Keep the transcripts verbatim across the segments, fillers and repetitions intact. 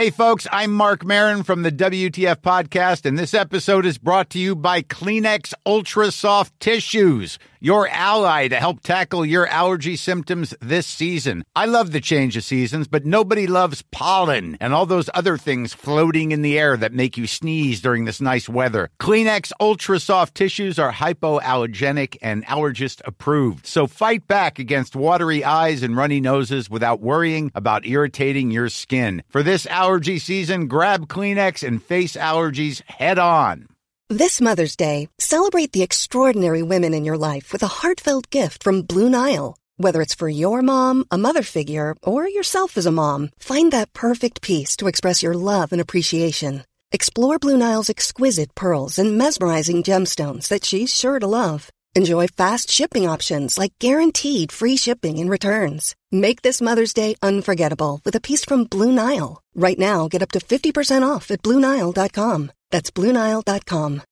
Hey folks, I'm Mark Maron from the W T F Podcast, and this episode is brought to you by Kleenex Ultra Soft Tissues, your ally to help tackle your allergy symptoms this season. I love the change of seasons, but nobody loves pollen and all those other things floating in the air that make you sneeze during this nice weather. Kleenex Ultra Soft Tissues are hypoallergenic and allergist approved, so fight back against watery eyes and runny noses without worrying about irritating your skin. For this allergy season, grab Kleenex and face allergies head on. This Mother's Day, celebrate the extraordinary women in your life with a heartfelt gift from Blue Nile. Whether it's for your mom, a mother figure, or yourself as a mom, find that perfect piece to express your love and appreciation. Explore Blue Nile's exquisite pearls and mesmerizing gemstones that she's sure to love. Enjoy fast shipping options like guaranteed free shipping and returns. Make this Mother's Day unforgettable with a piece from Blue Nile. Right now, get up to fifty percent off at Blue Nile dot com. That's Blue Nile dot com.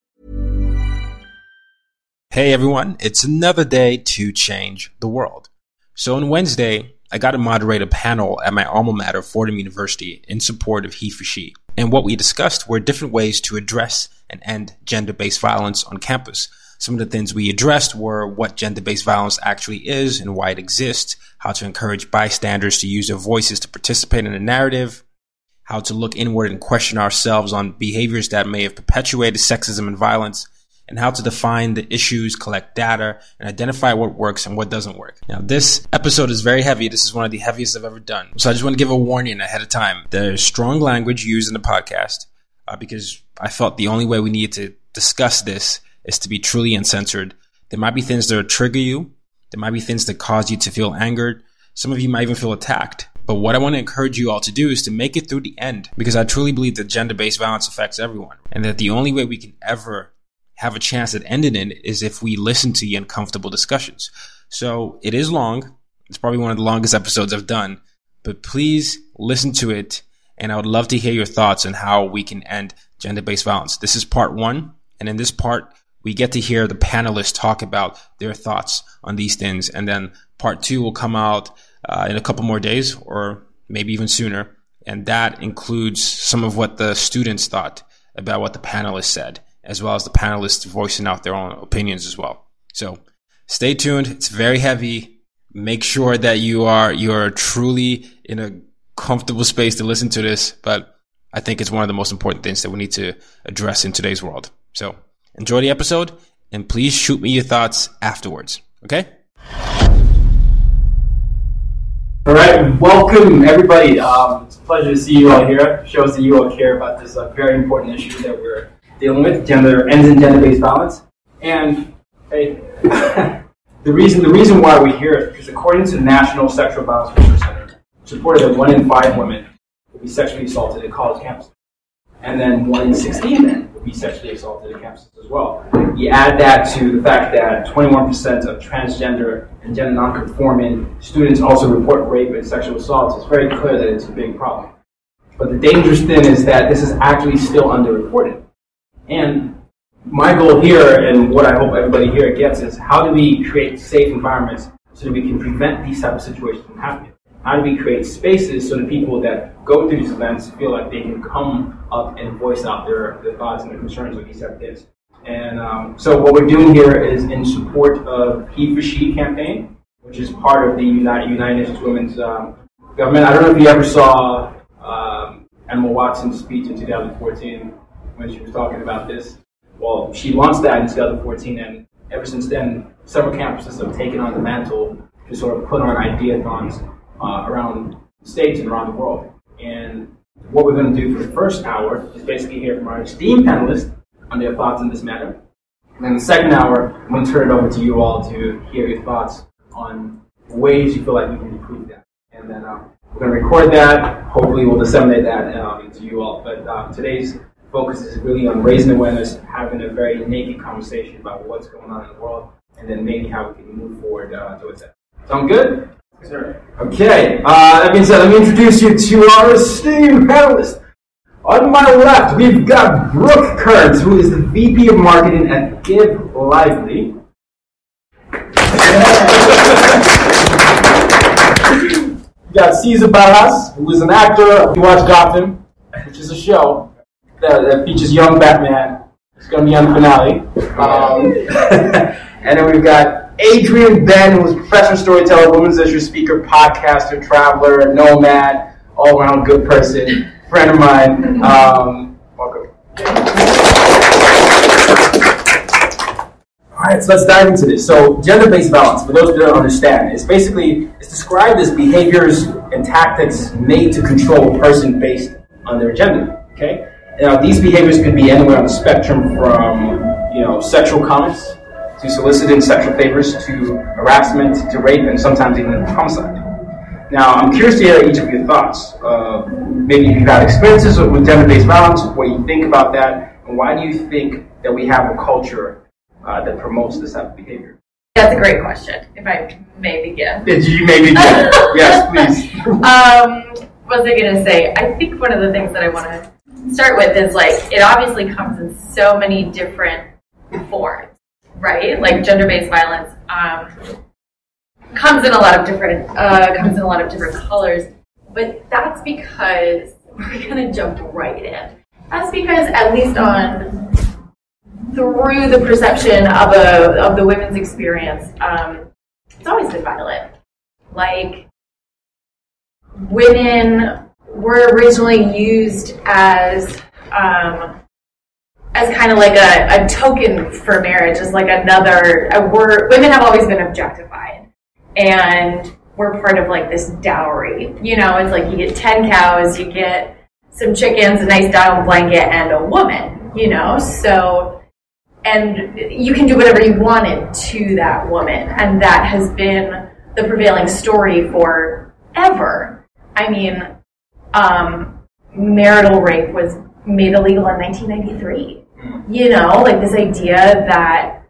Hey everyone, it's another day to change the world. So on Wednesday, I got to moderate a panel at my alma mater, Fordham University, in support of he for she. And what we discussed were different ways to address and end gender-based violence on campus. Some of the things we addressed were what gender-based violence actually is and why it exists, how to encourage bystanders to use their voices to participate in the narrative, how to look inward and question ourselves on behaviors that may have perpetuated sexism and violence, and how to define the issues, collect data, and identify what works and what doesn't work. Now, this episode is very heavy. This is one of the heaviest I've ever done. So I just want to give a warning ahead of time. There's strong language used in the podcast uh, because I felt the only way we needed to discuss this is to be truly uncensored. There might be things that will trigger you. There might be things that cause you to feel angered. Some of you might even feel attacked. But what I want to encourage you all to do is to make it through the end, because I truly believe that gender-based violence affects everyone, and that the only way we can ever have a chance at ending it is if we listen to the uncomfortable discussions. So it is long. It's probably one of the longest episodes I've done, but please listen to it. And I would love to hear your thoughts on how we can end gender-based violence. This is part one. And in this part, we get to hear the panelists talk about their thoughts on these things. And then part two will come out uh, in a couple more days or maybe even sooner. And that includes some of what the students thought about what the panelists said, as well as the panelists voicing out their own opinions as well. So stay tuned. It's very heavy. Make sure that you are, you're truly in a comfortable space to listen to this. But I think it's one of the most important things that we need to address in today's world. So enjoy the episode, and please shoot me your thoughts afterwards. Okay? All right, welcome everybody. Um, it's a pleasure to see you all here. Shows that you all care about this uh, very important issue that we're dealing with, gender ends in gender-based violence. And hey, the reason the reason why we're here is because according to the National Sexual Violence Research Center, it's reported that one in five women will be sexually assaulted at college campuses, and then one in sixteen men will be sexually assaulted at campuses as well. You add that to the fact that twenty-one percent of transgender and gender non-conforming students also report rape and sexual assaults. It's very clear that it's a big problem. But the dangerous thing is that this is actually still underreported. And my goal here, and what I hope everybody here gets, is how do we create safe environments so that we can prevent these type of situations from happening? How do we create spaces so that people that go through these events feel like they can come up and voice out their, their thoughts and their concerns with these type of things? And um, so what we're doing here is in support of He for She campaign, which is part of the United, United Nations Women's um, government. I don't know if you ever saw um, Emma Watson's speech in two thousand fourteen when she was talking about this. Well, she launched that in two thousand fourteen, and ever since then, several campuses have taken on the mantle to sort of put on ideathons uh, around the states and around the world. And what we're going to do for the first hour is basically hear from our esteemed panelists on their thoughts on this matter. And then the second hour, I'm going to turn it over to you all to hear your thoughts on ways you feel like we can improve that. And then uh, we're going to record that. Hopefully we'll disseminate that um, to you all. But uh, today's focus is really on raising awareness, having a very naked conversation about what's going on in the world, and then maybe how we can move forward uh, towards that. Sound good? Yes, sir. Okay. Uh, that being said, let me introduce you to our esteemed panelists. On my left, we've got Brooke Kearns, who is the V P of Marketing at Give Lively. We got Cesar Barras, who is an actor. You watch Gotham. which is a show that, that features young Batman. It's going to be on the finale. Um, and then we've got Adrian Ben, who's a professional storyteller, women's issue speaker, podcaster, traveler, nomad, all-around good person, friend of mine. Um, welcome. All right, so let's dive into this. So, gender-based violence, for those who don't understand, is basically it's described as behaviors and tactics made to control a person based on their gender. Okay. Now, these behaviors could be anywhere on the spectrum from, you know, sexual comments to soliciting sexual favors to harassment to rape and sometimes even homicide. Now, I'm curious to hear each of your thoughts. Uh, maybe if you've had experiences with gender-based violence, what you think about that, and why do you think that we have a culture uh, that promotes this type of behavior? That's a great question, if I may begin. Did you may begin? Yes, please. um, what was I going to say? I think one of the things that I want to start with is, like, it obviously comes in so many different forms, right? Like, gender-based violence um, comes in a lot of different uh, comes in a lot of different colors, but that's because we're going to jump right in. That's because, at least on through the perception of a of the women's experience, um, it's always been violent. Like, women were originally used as um, as kind of like a, a token for marriage, as like another. A word. Women have always been objectified, and we're part of like this dowry. You know, it's like you get ten cows, you get some chickens, a nice down blanket, and a woman. You know, so. And you can do whatever you wanted to that woman. And that has been the prevailing story forever. I mean, um, marital rape was made illegal in nineteen ninety-three. You know, like this idea that...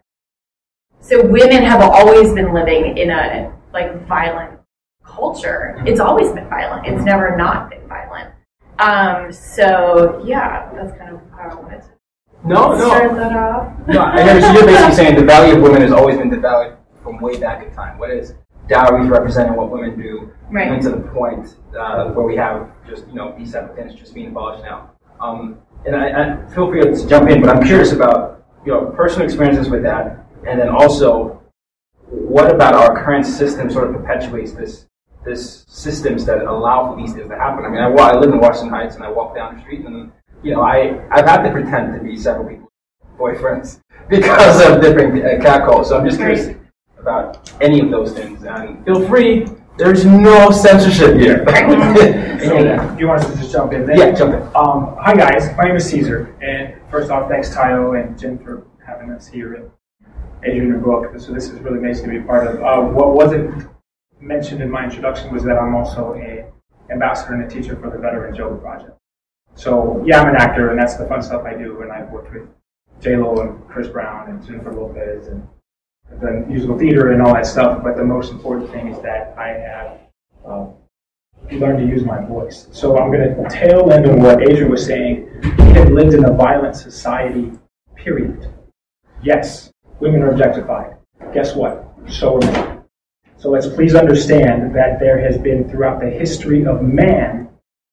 So women have always been living in a, like, violent culture. It's always been violent. It's never not been violent. Um, so, yeah, that's kind of how I wanted to... No, no. Start that off. No, I never. So you're basically saying the value of women has always been devalued from way back in time. What is dowries representing what women do, right? Even to the point uh, where we have just you know these type of things just being abolished now. Um, and I, I feel free to jump in, but I'm curious about you know personal experiences with that, and then also what about our current system sort of perpetuates this this systems that allow for these things to happen. I mean, I, I live in Washington Heights, and I walk down the street and. You know, I, I've had to pretend to be several people's boyfriends because of different uh, catcalls. So I'm just curious about any of those things. And feel free, there's no censorship here. So, do you want us to just jump in there? Yeah, jump in. Um, hi, guys. My name is Caesar. And first off, thanks, Tayo and Jim, for having us here. And Adrian and Brooke. So this is really amazing to be a part of. Uh, what wasn't mentioned in my introduction was that I'm also a ambassador and a teacher for the Veterans Yoga Project. So, yeah, I'm an actor, and that's the fun stuff I do, and I've worked with J-Lo and Chris Brown and Jennifer Lopez and I've done musical theater and all that stuff, but the most important thing is that I have uh, learned to use my voice. So I'm going to tail end on what Adrian was saying. We have lived in a violent society, period. Yes, women are objectified. Guess what? So are men. So let's please understand that there has been, throughout the history of man,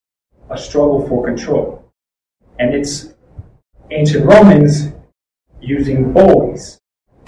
a struggle for control. And it's ancient Romans using boys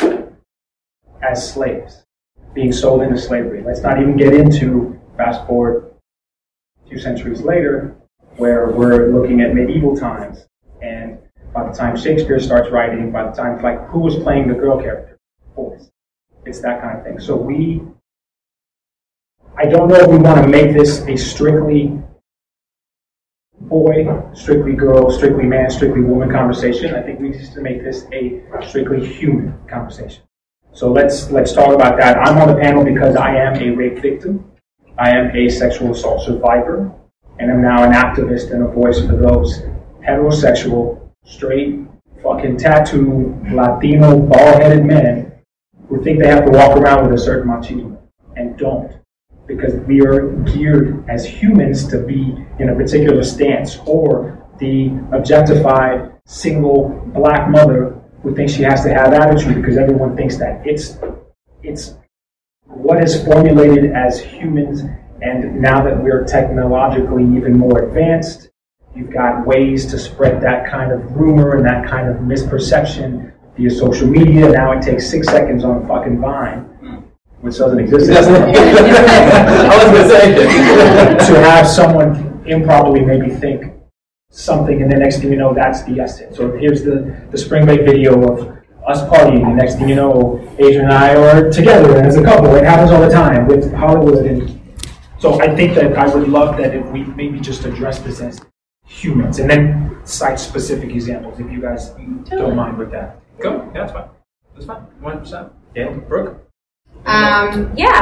as slaves, being sold into slavery. Let's not even get into, fast forward a few centuries later, where we're looking at medieval times. And by the time Shakespeare starts writing, by the time, like, who was playing the girl character? Boys. It's that kind of thing. So we, I don't know if we want to make this a strictly boy, strictly girl, strictly man, strictly woman conversation. I think we need to make this a strictly human conversation. So let's let's talk about that. I'm on the panel because I am a rape victim. I am a sexual assault survivor, and I'm now an activist and a voice for those heterosexual, straight, fucking tattooed, Latino, bald-headed men who think they have to walk around with a certain machismo and don't. Because we are geared as humans to be in a particular stance, or the objectified single black mother who thinks she has to have attitude because everyone thinks that. It's it's what is formulated as humans, and now that we're technologically even more advanced, You've got ways to spread that kind of rumor and that kind of misperception via social media. Now it takes six seconds on fucking Vine, which doesn't exist. I was going to say to have someone improperly maybe think something, and the next thing you know, that's the essence. So here's the, the spring break video of us partying, and next thing you know, Adrian and I are together and as a couple. It happens all the time with Hollywood. And so I think that I would love that if we maybe just address this as humans, and then cite specific examples, if you guys don't mind with that. Go. Yeah, that's fine. That's fine. one hundred percent. Yeah, Brooke? Um, yeah,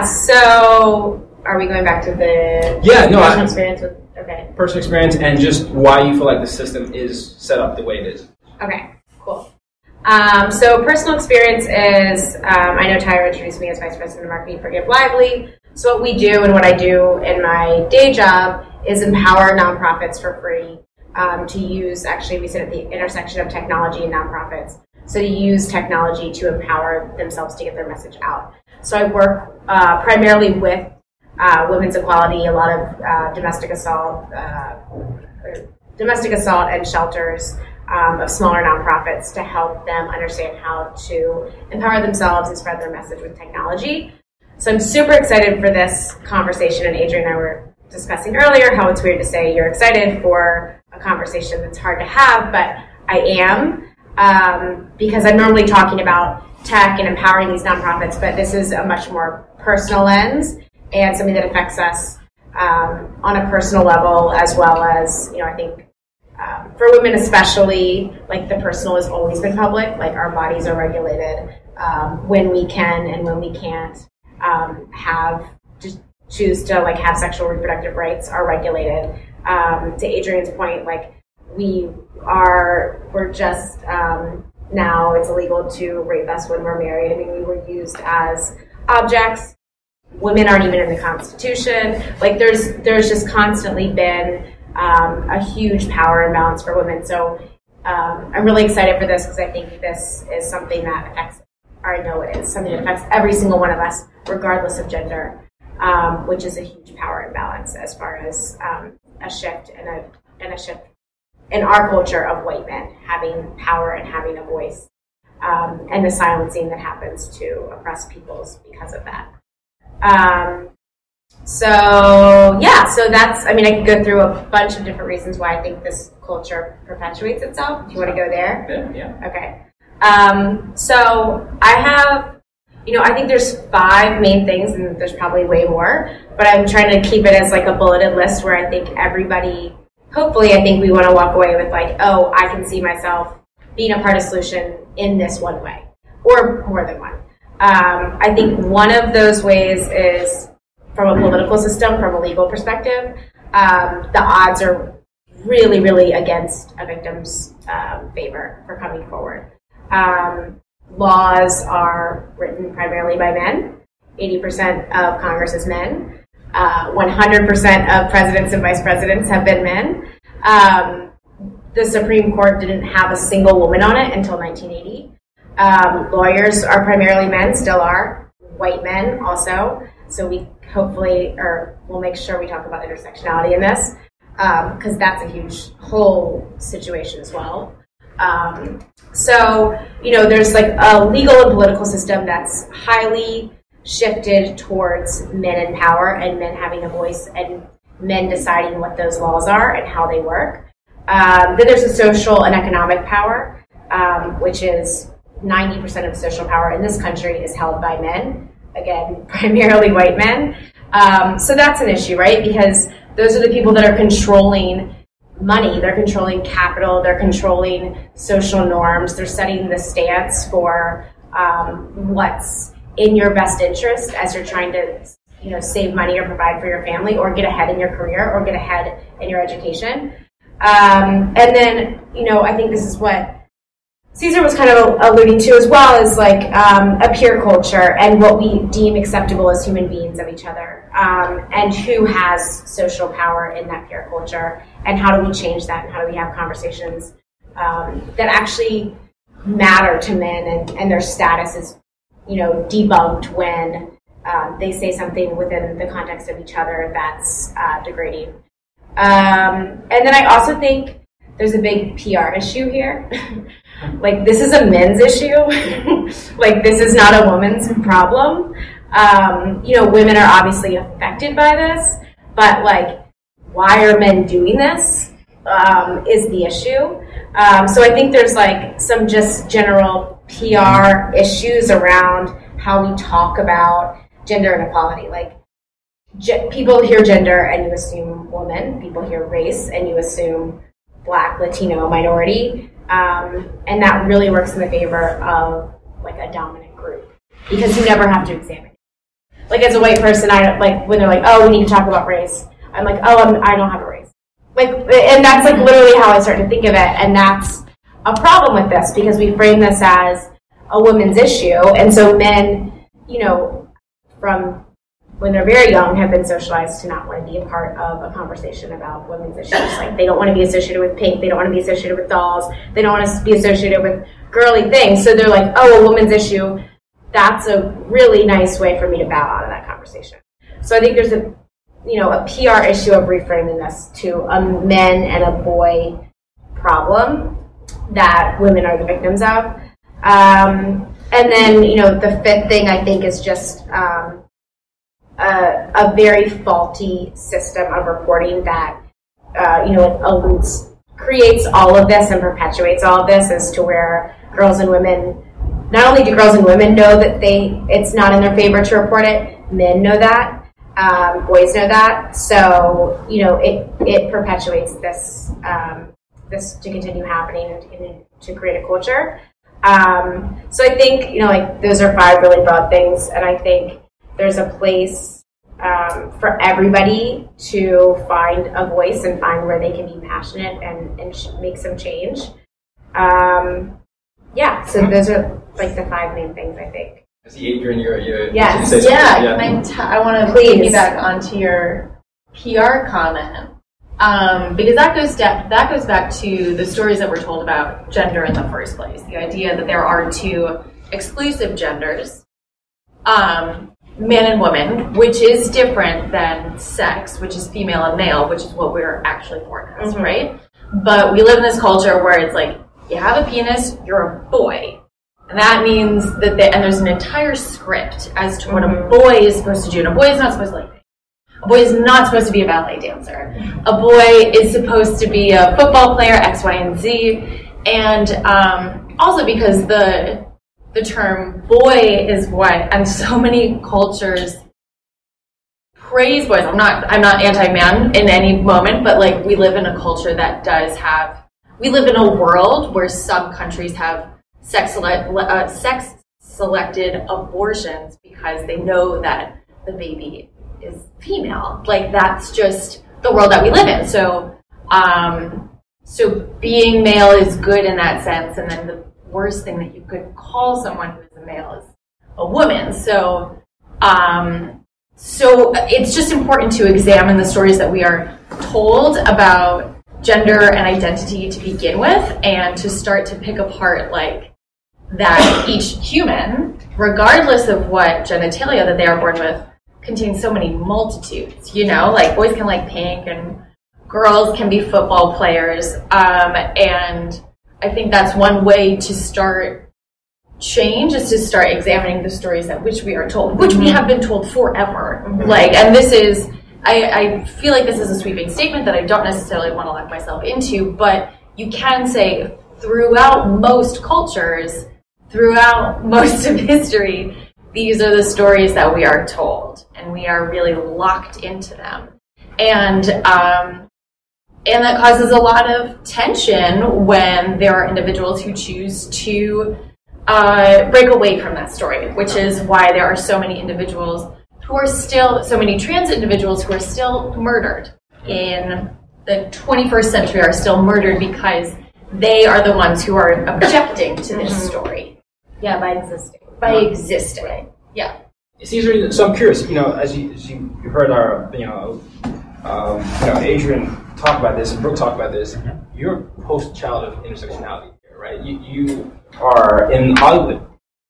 so are we going back to the Yeah, no, personal I- experience with, okay. Personal experience and just why you feel like the system is set up the way it is. Okay, cool. Um, so personal experience is, um, I know Tyra introduced me as Vice President of Marketing for Give Lively. So what we do and what I do in my day job is empower nonprofits for free um, to use, actually we sit at the intersection of technology and nonprofits. So to use technology to empower themselves to get their message out. So I work uh, primarily with uh, women's equality, a lot of uh, domestic assault, uh, domestic assault and shelters um, of smaller nonprofits to help them understand how to empower themselves and spread their message with technology. So I'm super excited for this conversation, and Adrian and I were discussing earlier how it's weird to say you're excited for a conversation that's hard to have, but I am, um, because I'm normally talking about tech and empowering these nonprofits, but this is a much more personal lens and something that affects us um, on a personal level, as well as, you know, I think um, for women especially, like the personal has always been public, like our bodies are regulated um, when we can and when we can't um, have, just choose to like have sexual reproductive rights are regulated. Um, to Adrian's point, like we are, we're just, um, now it's illegal to rape us when we're married. I mean, we were used as objects. Women aren't even in the Constitution. Like there's there's just constantly been um, a huge power imbalance for women. So um, I'm really excited for this because I think this is something that affects, or I know it is, something that affects every single one of us, regardless of gender, um, which is a huge power imbalance as far as um, a shift and a and a shift in our culture of white men having power and having a voice, um, and the silencing that happens to oppressed peoples because of that. Um, so yeah, so that's, I mean, I could go through a bunch of different reasons why I think this culture perpetuates itself. If you want to go there? Yeah, yeah. Okay. Um, so I have, you know, I think there's five main things, and there's probably way more, but I'm trying to keep it as like a bulleted list where I think everybody, hopefully I think we want to walk away with like, oh, I can see myself being a part of the solution in this one way, or more than one. Um, I think one of those ways is from a political system, from a legal perspective. Um, the odds are really, really against a victim's um, favor for coming forward. Um, laws are written primarily by men. eighty percent of Congress is men. Uh, one hundred percent of presidents and vice presidents have been men. Um, the Supreme Court didn't have a single woman on it until nineteen eighty. Um, lawyers are primarily men, still are. White men also. So we hopefully, or we'll make sure we talk about intersectionality in this, because um, that's a huge whole situation as well. Um, so, you know, there's like a legal and political system that's highly shifted towards men in power and men having a voice and men deciding what those laws are and how they work. Um, then there's the social and economic power, um, which is ninety percent of social power in this country is held by men, again, primarily white men. Um, so that's an issue, right? Because those are the people that are controlling money, they're controlling capital, they're controlling social norms, they're setting the stance for um, what's in your best interest as you're trying to, you know, save money or provide for your family or get ahead in your career or get ahead in your education. Um, and then, you know, I think this is what Caesar was kind of alluding to as well, is like um, a peer culture and what we deem acceptable as human beings of each other, um, and who has social power in that peer culture, and how do we change that, and how do we have conversations um, that actually matter to men, and, and their status is, you know, debunked when um, they say something within the context of each other that's uh, degrading. Um, and then I also think there's a big P R issue here. Like, this is a men's issue. Like, this is not a woman's problem. Um, you know, women are obviously affected by this, but, like, why are men doing this um, is the issue. Um, so I think there's, like, some just general P R issues around how we talk about gender inequality. Like, ge- people hear gender and you assume woman. People hear race and you assume Black, Latino, minority. Um, and that really works in the favor of, like, a dominant group. Because you never have to examine it. Like, as a white person, I like, when they're like, oh, we need to talk about race, I'm like, oh, I'm, I don't have a race. Like, and that's, like, literally how I started to think of it. And that's a problem with this, because we frame this as a woman's issue. And so men, you know, from when they're very young, have been socialized to not want to be a part of a conversation about women's issues. Like, they don't want to be associated with pink. They don't want to be associated with dolls. They don't want to be associated with girly things. So they're like, oh, a woman's issue. That's a really nice way for me to bow out of that conversation. So I think there's a, you know, a P R issue of reframing this to a men and a boy problem that women are the victims of. Um, and then, you know, the fifth thing I think is just um, a, a very faulty system of reporting that, uh, you know, alludes, creates all of this and perpetuates all of this, as to where girls and women, not only do girls and women know that they it's not in their favor to report it, men know that, um, boys know that. So, you know, it it perpetuates this um, this to continue happening and to, continue to create a culture. Um, so I think, you know, like, those are five really broad things, and I think there's a place um, for everybody to find a voice and find where they can be passionate and, and sh- make some change. Um, yeah, so those are, like, the five main things, I think. I see Adrian, you're, you're Yes, you yeah, yeah. can I, t- I want to Please. piggyback onto your P R comment. Um, because that goes da- that goes back to the stories that were told about gender in the first place. The idea that there are two exclusive genders, um, man and woman, which is different than sex, which is female and male, which is what we're actually born as, mm-hmm. right? But we live in this culture where it's like, you have a penis, you're a boy. And that means that, they, and there's an entire script as to what mm-hmm. a boy is supposed to do. And a boy is not supposed to like A boy is not supposed to be a ballet dancer. A boy is supposed to be a football player, X, Y, and Z. And um, also because the the term boy is what, and so many cultures praise boys. I'm not I'm not anti-man in any moment, but, like, we live in a culture that does have, we live in a world where some countries have sex select, uh, sex selected abortions because they know that the baby is female. Like, that's just the world that we live in. So, um, so being male is good in that sense, and then the worst thing that you could call someone who is a male is a woman. So, um, so it's just important to examine the stories that we are told about gender and identity to begin with, and to start to pick apart, like, that each human, regardless of what genitalia that they are born with, contains so many multitudes, you know, like, boys can like pink and girls can be football players. Um, and I think that's one way to start change, is to start examining the stories that which we are told, which we have been told forever. Mm-hmm. Like, and this is, I, I feel like this is a sweeping statement that I don't necessarily want to lock myself into, but you can say throughout most cultures, throughout most of history, these are the stories that we are told, and we are really locked into them. And um, and that causes a lot of tension when there are individuals who choose to uh, break away from that story, which is why there are so many individuals who are still, so many trans individuals who are still murdered in the twenty-first century, are still murdered because they are the ones who are objecting to this mm-hmm. story. Yeah, by existing. By existing. Right. Yeah. Caesar, so I'm curious, you know, as you, as you heard our, you know, um, you know, Adrian talk about this and Brooke talk about this, mm-hmm. you're post-child of intersectionality here, right? You, you are in Hollywood.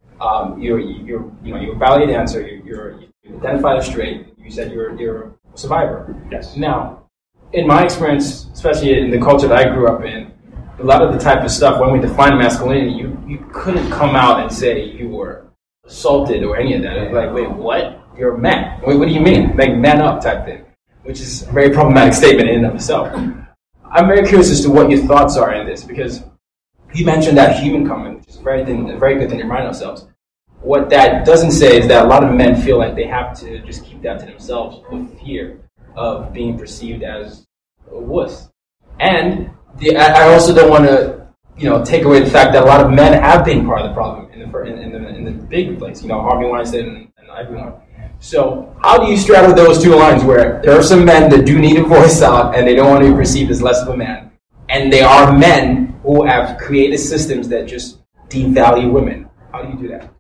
Um, you're, you're, you know, you're a ballet dancer. You're, you're you identify as straight. You said you're, you're a survivor. Yes. Now, in my experience, especially in the culture that I grew up in, a lot of the type of stuff, when we define masculinity, you, you couldn't come out and say you were assaulted or any of that. It was like, wait, what? You're a man. Wait, what do you mean? Like, man up type thing, which is a very problematic statement in and of itself. I'm very curious as to what your thoughts are in this, because you mentioned that human comment, which is a very, thing, a very good thing to remind ourselves. What that doesn't say is that a lot of men feel like they have to just keep that to themselves with fear of being perceived as a wuss. And the, I also don't want to, you know, take away the fact that a lot of men have been part of the problem in the in, in the, in the big place. You know, Harvey Weinstein and, and everyone. So, how do you straddle those two lines where there are some men that do need to voice out and they don't want to be perceived as less of a man, and there are men who have created systems that just devalue women? How do you do that?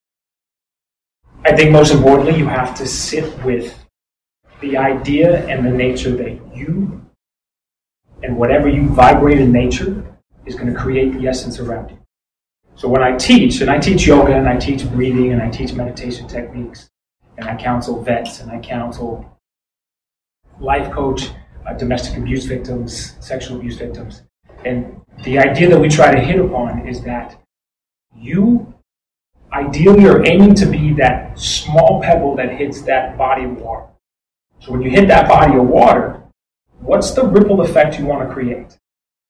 I think most importantly, you have to sit with the idea and the nature that you and whatever you vibrate in nature is going to create the essence around you. So when I teach, and I teach yoga, and I teach breathing, and I teach meditation techniques, and I counsel vets, and I counsel life coach, uh, domestic abuse victims, sexual abuse victims. And the idea that we try to hit upon is that you ideally are aiming to be that small pebble that hits that body of water. So when you hit that body of water, what's the ripple effect you want to create?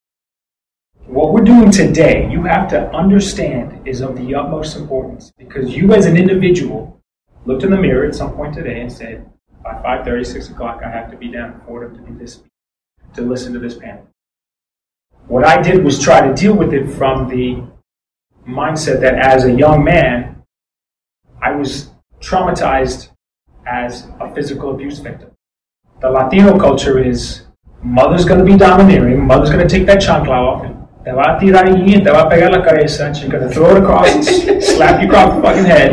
What we're doing today, you have to understand, is of the utmost importance, because you as an individual looked in the mirror at some point today and said, by five thirty, six o'clock, I have to be down in Florida to do this, to listen to this panel. What I did was try to deal with it from the mindset that as a young man, I was traumatized as a physical abuse victim. The Latino culture is, mother's going to be domineering, mother's going to take that chancla off, and te va a tirar y te va a pegar la cabeza, and she's going to throw it across and slap you across the fucking head.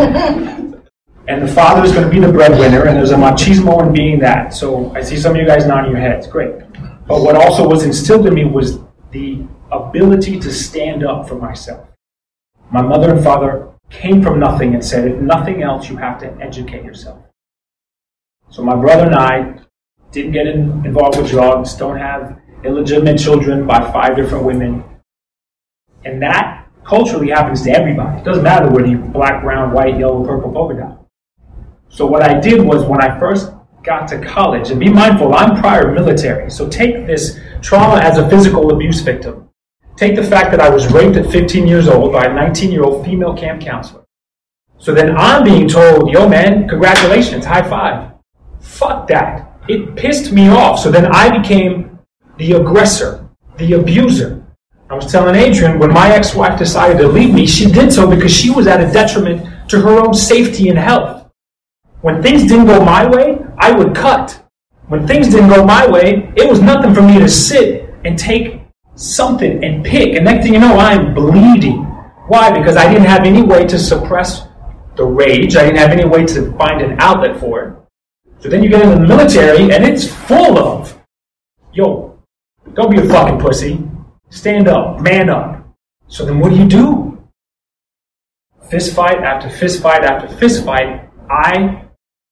And the father's going to be the breadwinner, and there's a machismo in being that. So I see some of you guys nodding your heads. Great. But what also was instilled in me was the ability to stand up for myself. My mother and father came from nothing and said, if nothing else, you have to educate yourself. So my brother and I didn't get in, involved with drugs, don't have illegitimate children by five different women. And that culturally happens to everybody. It doesn't matter whether you're black, brown, white, yellow, purple, polka dot. So what I did was, when I first got to college, and be mindful, I'm prior military, so take this trauma as a physical abuse victim. Take the fact that I was raped at fifteen years old by a nineteen-year-old female camp counselor. So then I'm being told, yo man, congratulations, high five. Fuck that. It pissed me off. So then I became the aggressor, the abuser. I was telling Adrian, when my ex-wife decided to leave me, she did so because she was at a detriment to her own safety and health. When things didn't go my way, I would cut. When things didn't go my way, it was nothing for me to sit and take something and pick. And next thing you know, I'm bleeding. Why? Because I didn't have any way to suppress the rage. I didn't have any way to find an outlet for it. So then you get into the military, and it's full of, yo, don't be a fucking pussy. Stand up, man up. So then what do you do? Fist fight after fist fight after fist fight, I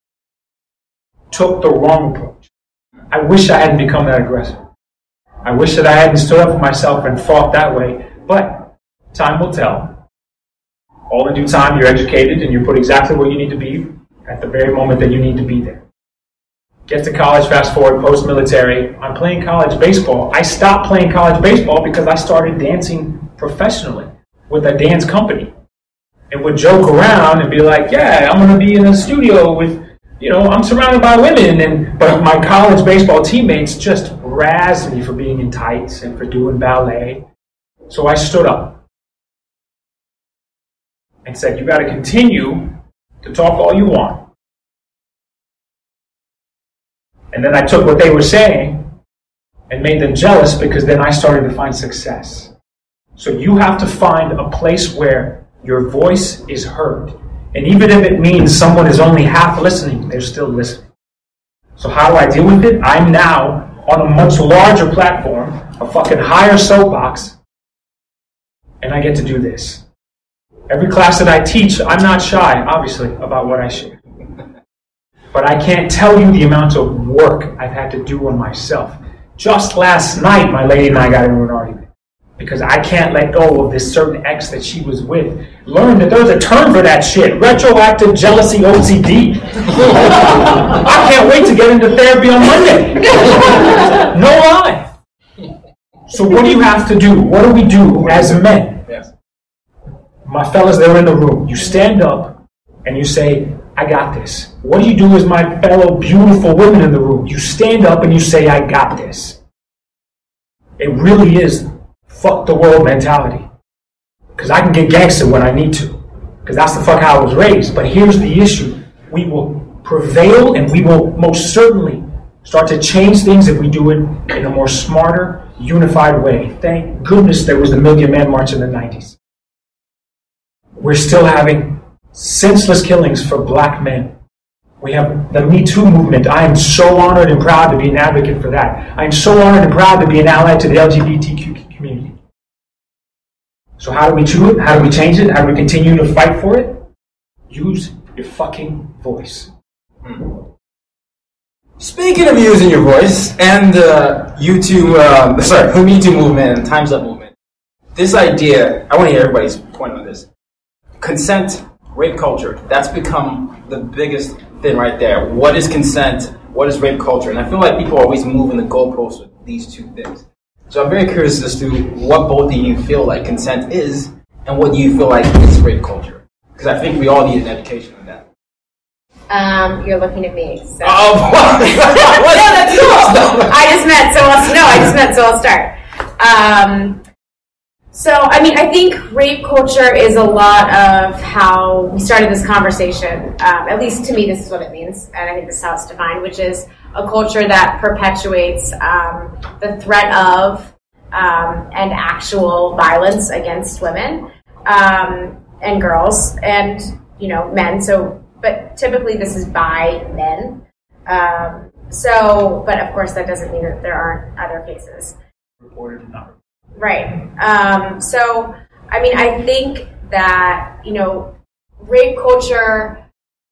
took the wrong approach. I wish I hadn't become that aggressor. I wish that I hadn't stood up for myself and fought that way. But time will tell. All in due time, you're educated and you're put exactly where you need to be at the very moment that you need to be there. Get to college, fast forward, post-military. I'm playing college baseball. I stopped playing college baseball because I started dancing professionally with a dance company. And would joke around and be like, yeah, I'm going to be in a studio with, you know, I'm surrounded by women. And but my college baseball teammates just razzed me for being in tights and for doing ballet. So I stood up and said, you got to continue to talk all you want. And then I took what they were saying and made them jealous, because then I started to find success. So you have to find a place where your voice is heard. And even if it means someone is only half listening, they're still listening. So how do I deal with it? I'm now on a much larger platform, a fucking higher soapbox, and I get to do this. Every class that I teach, I'm not shy, obviously, about what I share. But I can't tell you the amount of work I've had to do on myself. Just last night, my lady and I got into an argument because I can't let go of this certain ex that she was with. Learn that there's a term for that shit. Retroactive jealousy O C D. I can't wait to get into therapy on Monday. No lie. So what do you have to do? What do we do as men? Yes. My fellas, they're in the room. You stand up and you say, I got this. What do you do as my fellow beautiful women in the room? You stand up and you say, I got this. It really is fuck the world mentality. Because I can get gangster when I need to. Because that's the fuck how I was raised. But here's the issue. We will prevail and we will most certainly start to change things if we do it in a more smarter, unified way. Thank goodness there was the Million Man March in the nineties. We're still having senseless killings for black men. We have the Me Too movement. I am so honored and proud to be an advocate for that. I am so honored and proud to be an ally to the L G B T Q community. So how do we do it? How do we change it? How do we continue to fight for it? Use your fucking voice. Hmm. Speaking of using your voice and the You Too, um, sorry, the Me Too movement and Time's Up movement, this idea, I want to hear everybody's point on this. Consent, rape culture, that's become the biggest thing right there. What is consent? What is rape culture? And I feel like people are always moving the goalposts with these two things. So I'm very curious as to what both of you feel like consent is and what you feel like is rape culture. Because I think we all need an education on that. Um, you're looking at me. So. Oh, no, that's cool. I just meant, so I'll, no, I just meant, so I'll start. Um, so, I mean, I think rape culture is a lot of how we started this conversation. Um, at least to me, this is what it means, and I think this is how it's defined, which is a culture that perpetuates um, the threat of um, and actual violence against women um, and girls and, you know, men. So, but typically this is by men. Um, so, but of course that doesn't mean that there aren't other cases. Reported and not reported. Right. Um, so, I mean, I think that, you know, rape culture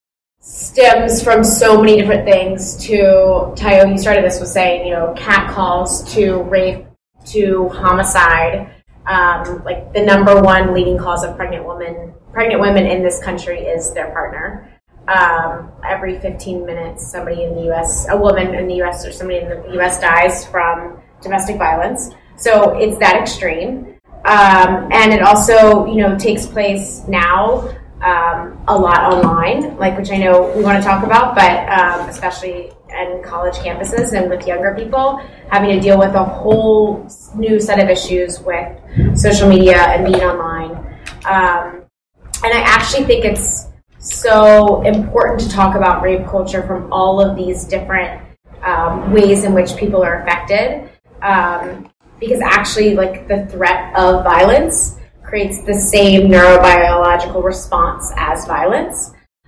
stems from so many different things to, Tayo, you started this with saying, you know, cat calls to rape to homicide. Um, like the number one leading cause of pregnant women, pregnant women in this country is their partner. Um, every fifteen minutes, somebody in the U S, a woman in the U S or somebody in the U S dies from domestic violence. So it's that extreme. Um, and it also, you know, takes place now um, a lot online, like which I know we want to talk about, but um, especially in college campuses and with younger people, having to deal with a whole new set of issues with social media and being online. Um, and I actually think it's so important to talk about rape culture from all of these different um, ways in which people are affected. Um, because actually, like, the threat of violence creates the same neurobiological response as violence.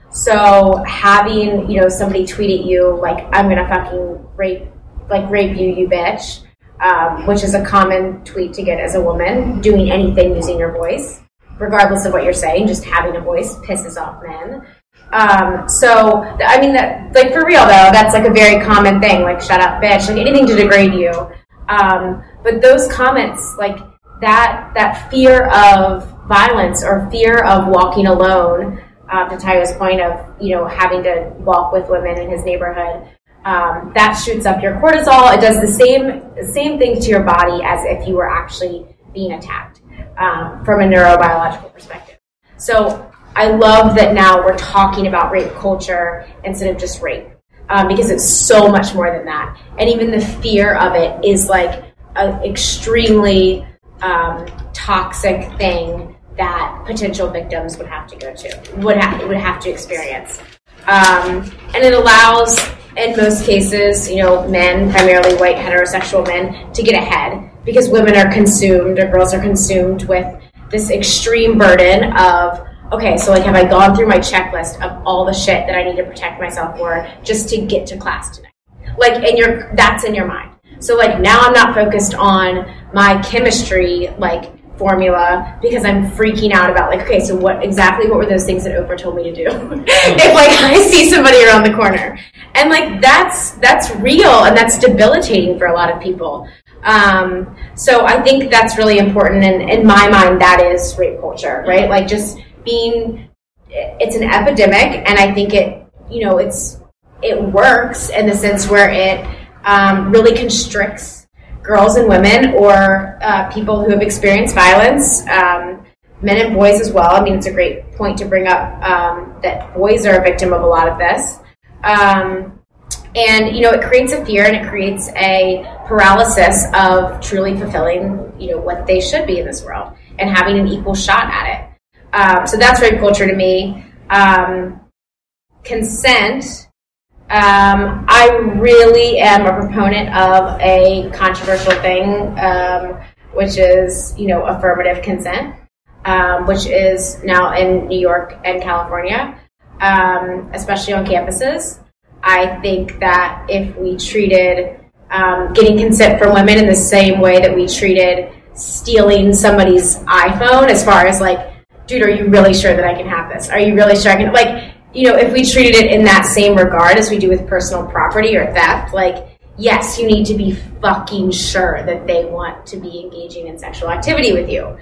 So having, you know, somebody tweet at you, like, I'm gonna fucking rape, like, rape you, you bitch, um, which is a common tweet to get as a woman, doing anything using your voice, regardless of what you're saying, just having a voice pisses off men. Um, so, I mean, that, like, for real, though, that's, like, a very common thing, like, shut up, bitch, like, anything to degrade you. Um, but those comments, like, that that fear of violence or fear of walking alone, uh, to Tayo's point of, you know, having to walk with women in his neighborhood, um, that shoots up your cortisol. It does the same the same things to your body as if you were actually being attacked um, from a neurobiological perspective. So I love that now we're talking about rape culture instead of just rape. Um, because it's so much more than that. And even the fear of it is like an extremely um, toxic thing that potential victims would have to go to, would have, would have to experience. Um, and it allows, in most cases, you know, men, primarily white heterosexual men, to get ahead because women are consumed or girls are consumed with this extreme burden of, okay, so like have I gone through my checklist of all the shit that I need to protect myself for just to get to class tonight? Like, and you're, that's in your mind. So like now I'm not focused on my chemistry, like formula because I'm freaking out about like, okay, so what exactly what were those things that Oprah told me to do? If like I see somebody around the corner. And like that's that's real and that's debilitating for a lot of people. Um, so I think that's really important, and in my mind that is rape culture, right? Like just being, it's an epidemic, and I think it, you know, it's it works in the sense where it um, really constricts girls and women or uh, people who have experienced violence, um, men and boys as well. I mean, it's a great point to bring up um, that boys are a victim of a lot of this. Um, and, you know, it creates a fear and it creates a paralysis of truly fulfilling, you know, what they should be in this world and having an equal shot at it. Um, so that's rape culture to me. Um, consent. Um, I really am a proponent of a controversial thing, um, which is, you know, affirmative consent, um, which is now in New York and California, um, especially on campuses. I think that if we treated um, getting consent from women in the same way that we treated stealing somebody's iPhone, as far as like, dude, are you really sure that I can have this? Are you really sure I can, like, you know, if we treated it in that same regard as we do with personal property or theft, like, yes, you need to be fucking sure that they want to be engaging in sexual activity with you.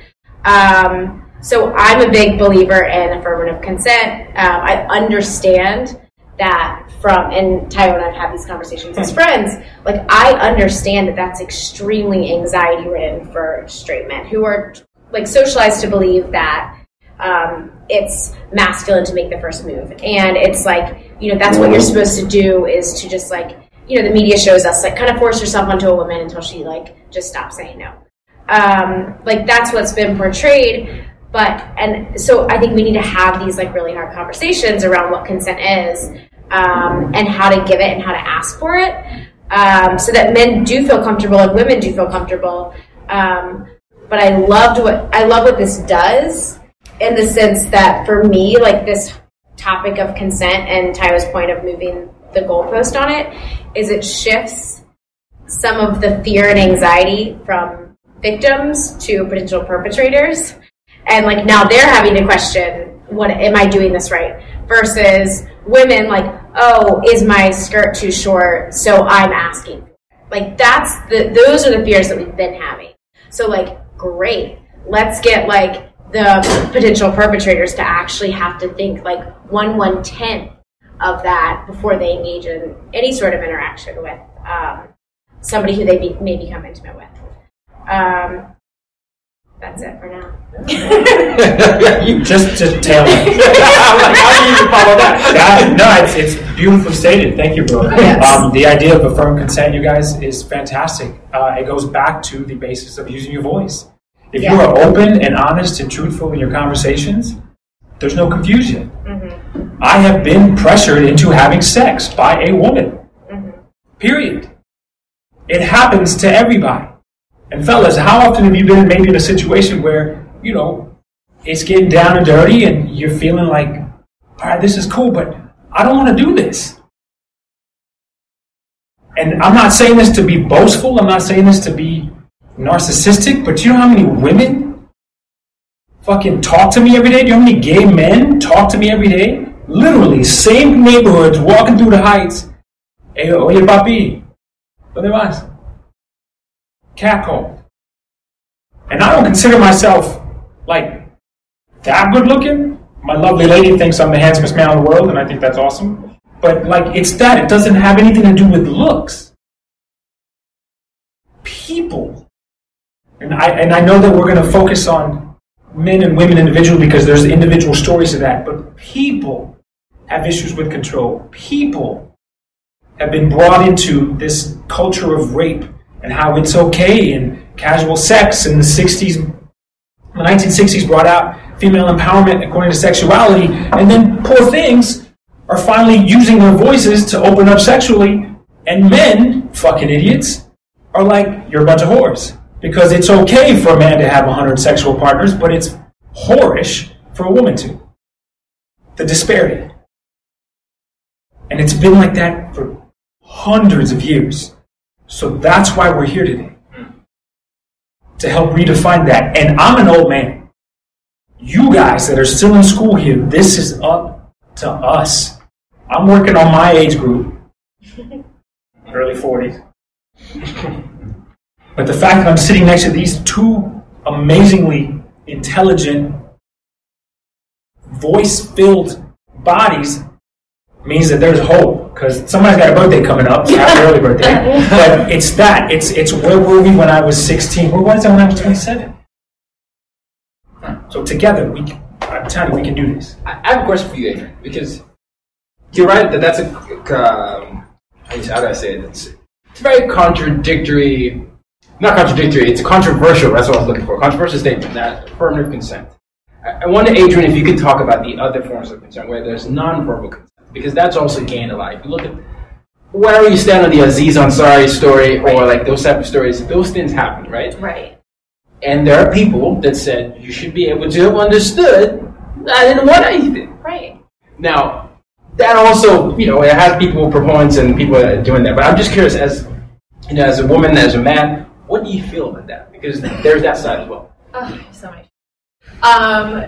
Um, so I'm a big believer in affirmative consent. Um, I understand that from, and Tayo and I've had these conversations as friends, like, I understand that that's extremely anxiety-ridden for straight men who are, like, socialized to believe that Um, it's masculine to make the first move. And it's like, you know, that's what you're supposed to do, is to just like, you know, the media shows us like kind of force yourself onto a woman until she like just stops saying no. Um, like that's what's been portrayed. But, and so I think we need to have these like really hard conversations around what consent is, um, and how to give it and how to ask for it, um, so that men do feel comfortable and women do feel comfortable. Um, but I loved what, I love what this does, in the sense that for me, like this topic of consent and Tyler's point of moving the goalpost on it, is it shifts some of the fear and anxiety from victims to potential perpetrators. And like now they're having to question, what am I doing this right? Versus women like, oh, is my skirt too short? So I'm asking. Like that's the, those are the fears that we've been having. So like, great, let's get like the potential perpetrators to actually have to think like one one tenth of that before they engage in any sort of interaction with um, somebody who they be, may become intimate with. Um, that's it for now. you just just tail it. Like, how do you even follow that? that no, it's, it's beautifully stated. Thank you, bro. Yes. Um, the idea of affirmed consent, you guys, is fantastic. Uh, it goes back to the basis of using your voice. If yeah. you are open and honest and truthful in your conversations, there's no confusion. Mm-hmm. I have been pressured into having sex by a woman. Mm-hmm. Period. It happens to everybody. And fellas, how often have you been maybe in a situation where, you know, it's getting down and dirty and you're feeling like, all right, this is cool, but I don't want to do this. And I'm not saying this to be boastful. I'm not saying this to be narcissistic, but do you know how many women fucking talk to me every day? Do you know how many gay men talk to me every day? Literally, same neighborhoods, walking through the heights. Hey, oye papi, ¿dónde vas? Catcall. And I don't consider myself like that good looking. My lovely lady thinks I'm the handsomest man in the world, and I think that's awesome. But like, it's that. It doesn't have anything to do with looks. People. And I and I know that we're going to focus on men and women individually because there's individual stories of that. But people have issues with control. People have been brought into this culture of rape and how it's okay and casual sex in the sixties. The nineteen sixties brought out female empowerment according to sexuality. And then poor things are finally using their voices to open up sexually. And men, fucking idiots, are like, you're a bunch of whores. Because it's okay for a man to have one hundred sexual partners, but it's whorish for a woman to. The disparity. And it's been like that for hundreds of years. So that's why we're here today. to help redefine that. And I'm an old man. You guys that are still in school here, this is up to us. I'm working on my age group, early forties. But the fact that I'm sitting next to these two amazingly intelligent, voice-filled bodies means that there's hope. Because somebody's got a birthday coming up, happy early birthday. But it's that. It's it's where were we when I was sixteen? Where was I when I was twenty-seven? So together, we I'm telling you, we can do this. I have a question for you, Adrian, because you're right that that's a um, how do I say it? It's, it's very contradictory. Not contradictory. It's controversial. That's what I was looking for. Controversial statement that affirmative consent. I, I wonder, Adrian, if you could talk about the other forms of consent where there's non-verbal consent, because that's also gained a lot. If you look at wherever you stand on the Aziz Ansari story or right. like those type of stories, those things happen, right? Right. And there are people that said you should be able to have understood I didn't want anything. Right. Now, that also, you know, it has people, proponents, and people that are doing that. But I'm just curious, as you know, as a woman, as a man, what do you feel about that? Because there's that side as well. Oh, so much. Um,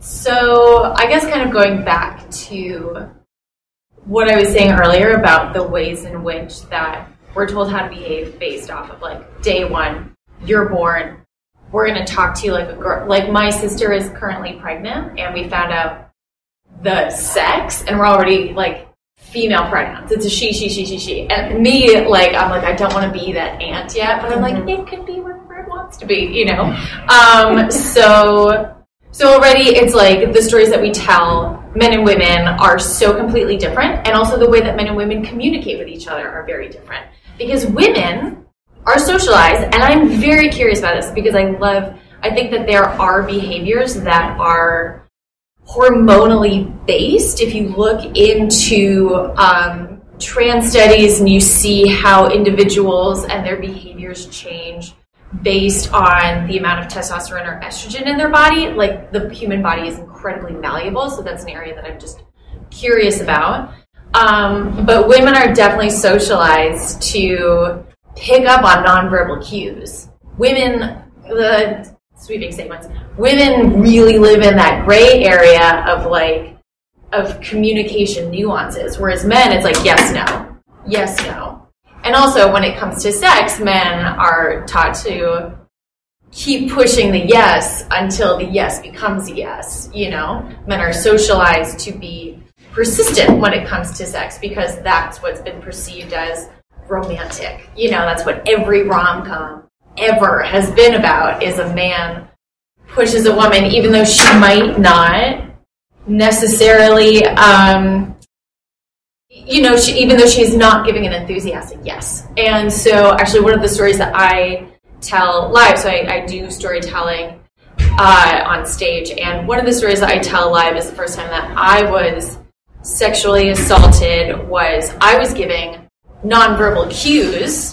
so I guess kind of going back to what I was saying earlier about the ways in which that we're told how to behave based off of like day one, you're born, we're going to talk to you like a girl. Like my sister is currently pregnant and we found out the sex and we're already like female pronouns. It's a she, she, she, she, she. And me, like, I'm like, I don't want to be that aunt yet, but I'm like, mm-hmm. it could be whatever it wants to be, you know? Um, so, so already it's like the stories that we tell, men and women are so completely different. And also the way that men and women communicate with each other are very different. Because women are socialized, and I'm very curious about this because I love, I think that there are behaviors that are hormonally based. If you look into um, trans studies and you see how individuals and their behaviors change based on the amount of testosterone or estrogen in their body, like the human body is incredibly malleable, so that's an area that I'm just curious about. Um, but women are definitely socialized to pick up on nonverbal cues. Women, the sweeping statements, women really live in that gray area of like, of communication nuances, whereas men, it's like yes, no, yes, no. And also when it comes to sex, men are taught to keep pushing the yes until the yes becomes a yes, you know? Men are socialized to be persistent when it comes to sex because that's what's been perceived as romantic. You know, that's what every rom-com ever has been about, is a man pushes a woman even though she might not necessarily, um, you know, she, even though she's not giving an enthusiastic yes. And so actually one of the stories that I tell live, so I, I do storytelling uh, on stage, and one of the stories that I tell live is the first time that I was sexually assaulted was I was giving nonverbal cues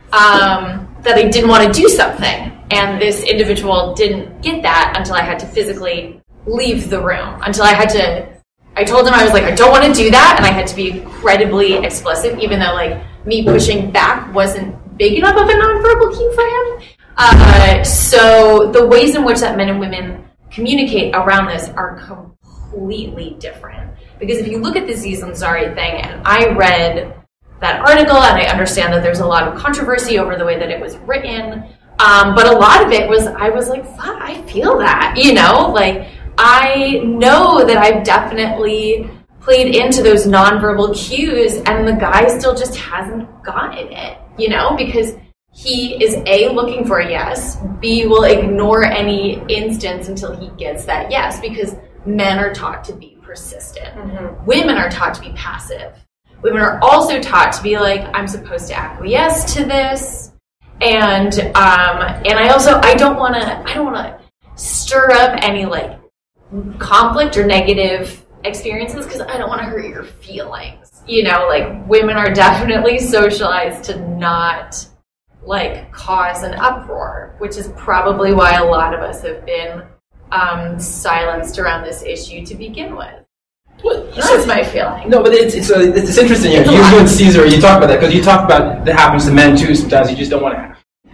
um, that I didn't want to do something. And this individual didn't get that until I had to physically leave the room. Until I had to, I told him, I was like, I don't want to do that. And I had to be incredibly explicit, even though like me pushing back wasn't big enough of a nonverbal cue for him. Uh, so the ways in which that men and women communicate around this are completely different. Because if you look at the Aziz Ansari thing, and I read that article, and I understand that there's a lot of controversy over the way that it was written, um, but a lot of it was, I was like, fuck, I feel that, you know? Like, I know that I've definitely played into those nonverbal cues, and the guy still just hasn't gotten it, you know? Because he is, A, looking for a yes, B, will ignore any instance until he gets that yes, because men are taught to be persistent. Mm-hmm. Women are taught to be passive. Women are also taught to be like, I'm supposed to acquiesce to this, and um, and I also I don't want to I don't want to stir up any like conflict or negative experiences because I don't want to hurt your feelings. You know, like women are definitely socialized to not like cause an uproar, which is probably why a lot of us have been um, silenced around this issue to begin with. Well, That's my feeling. No, but it's it's, uh, it's interesting. You, you and Caesar, you talk about that because you talk about that happens to men too. Sometimes you just don't want to have.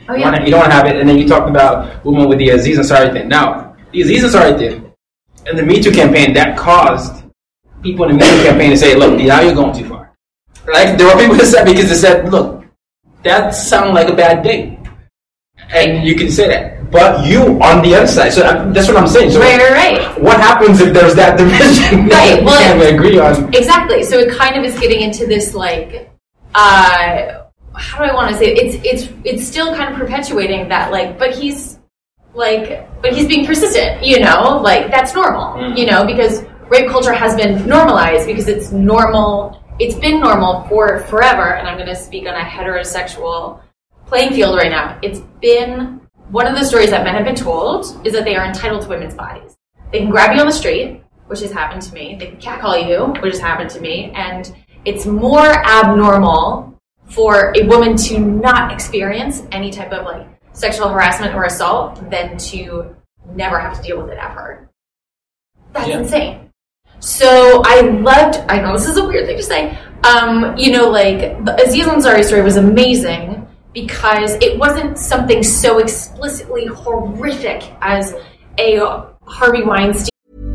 Oh, You, yeah. wanna, you don't want to have it. And then you talked about women with the Aziz Ansari thing. Now, the Aziz Ansari thing and the Me Too campaign, that caused people in the Me Too campaign to say, look, now you're going too far. Like, there were people that said, because they said, look, that sounded like a bad date. And you can say that. But you, on the other side, so I, that's what I'm saying. So Right, right, right. what happens if there's that division that Right, you well, can't agree on? Exactly. So it kind of is getting into this, like, uh, how do I want to say it? It's, it's, it's still kind of perpetuating that, like, but he's, like, but he's being persistent, you know? Like, that's normal, Mm. you know? Because rape culture has been normalized because it's normal. It's been normal for forever, and I'm going to speak on a heterosexual playing field right now. It's been one of the stories that men have been told is that they are entitled to women's bodies. They can grab you on the street, which has happened to me. They can catcall you, which has happened to me. And it's more abnormal for a woman to not experience any type of like sexual harassment or assault than to never have to deal with it ever. That's Yeah. insane. So I loved, I know this is a weird thing to say, um, you know, like the Aziz Ansari story was amazing because it wasn't something so explicitly horrific as a Harvey Weinstein.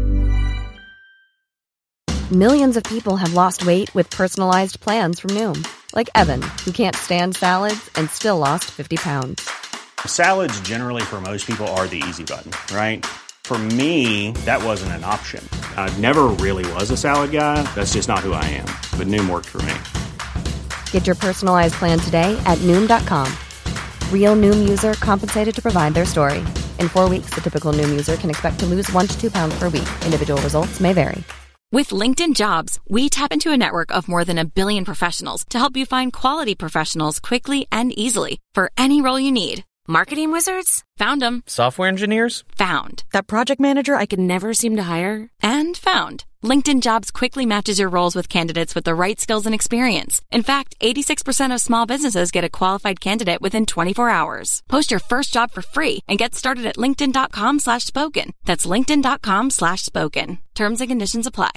Millions of people have lost weight with personalized plans from Noom. Like Evan, who can't stand salads and still lost fifty pounds. Salads generally for most people are the easy button, right? For me, that wasn't an option. I never really was a salad guy. That's just not who I am. But Noom worked for me. Get your personalized plan today at Noom dot com. Real Noom user compensated to provide their story. In four weeks, the typical Noom user can expect to lose one to two pounds per week. Individual results may vary. With LinkedIn Jobs, we tap into a network of more than a billion professionals to help you find quality professionals quickly and easily for any role you need. Marketing wizards? Found them. Software engineers? Found. That project manager I could never seem to hire? And found. LinkedIn Jobs quickly matches your roles with candidates with the right skills and experience. In fact, eighty-six percent of small businesses get a qualified candidate within twenty-four hours. Post your first job for free and get started at linkedin.com slash spoken. That's linkedin.com slash spoken. Terms and conditions apply.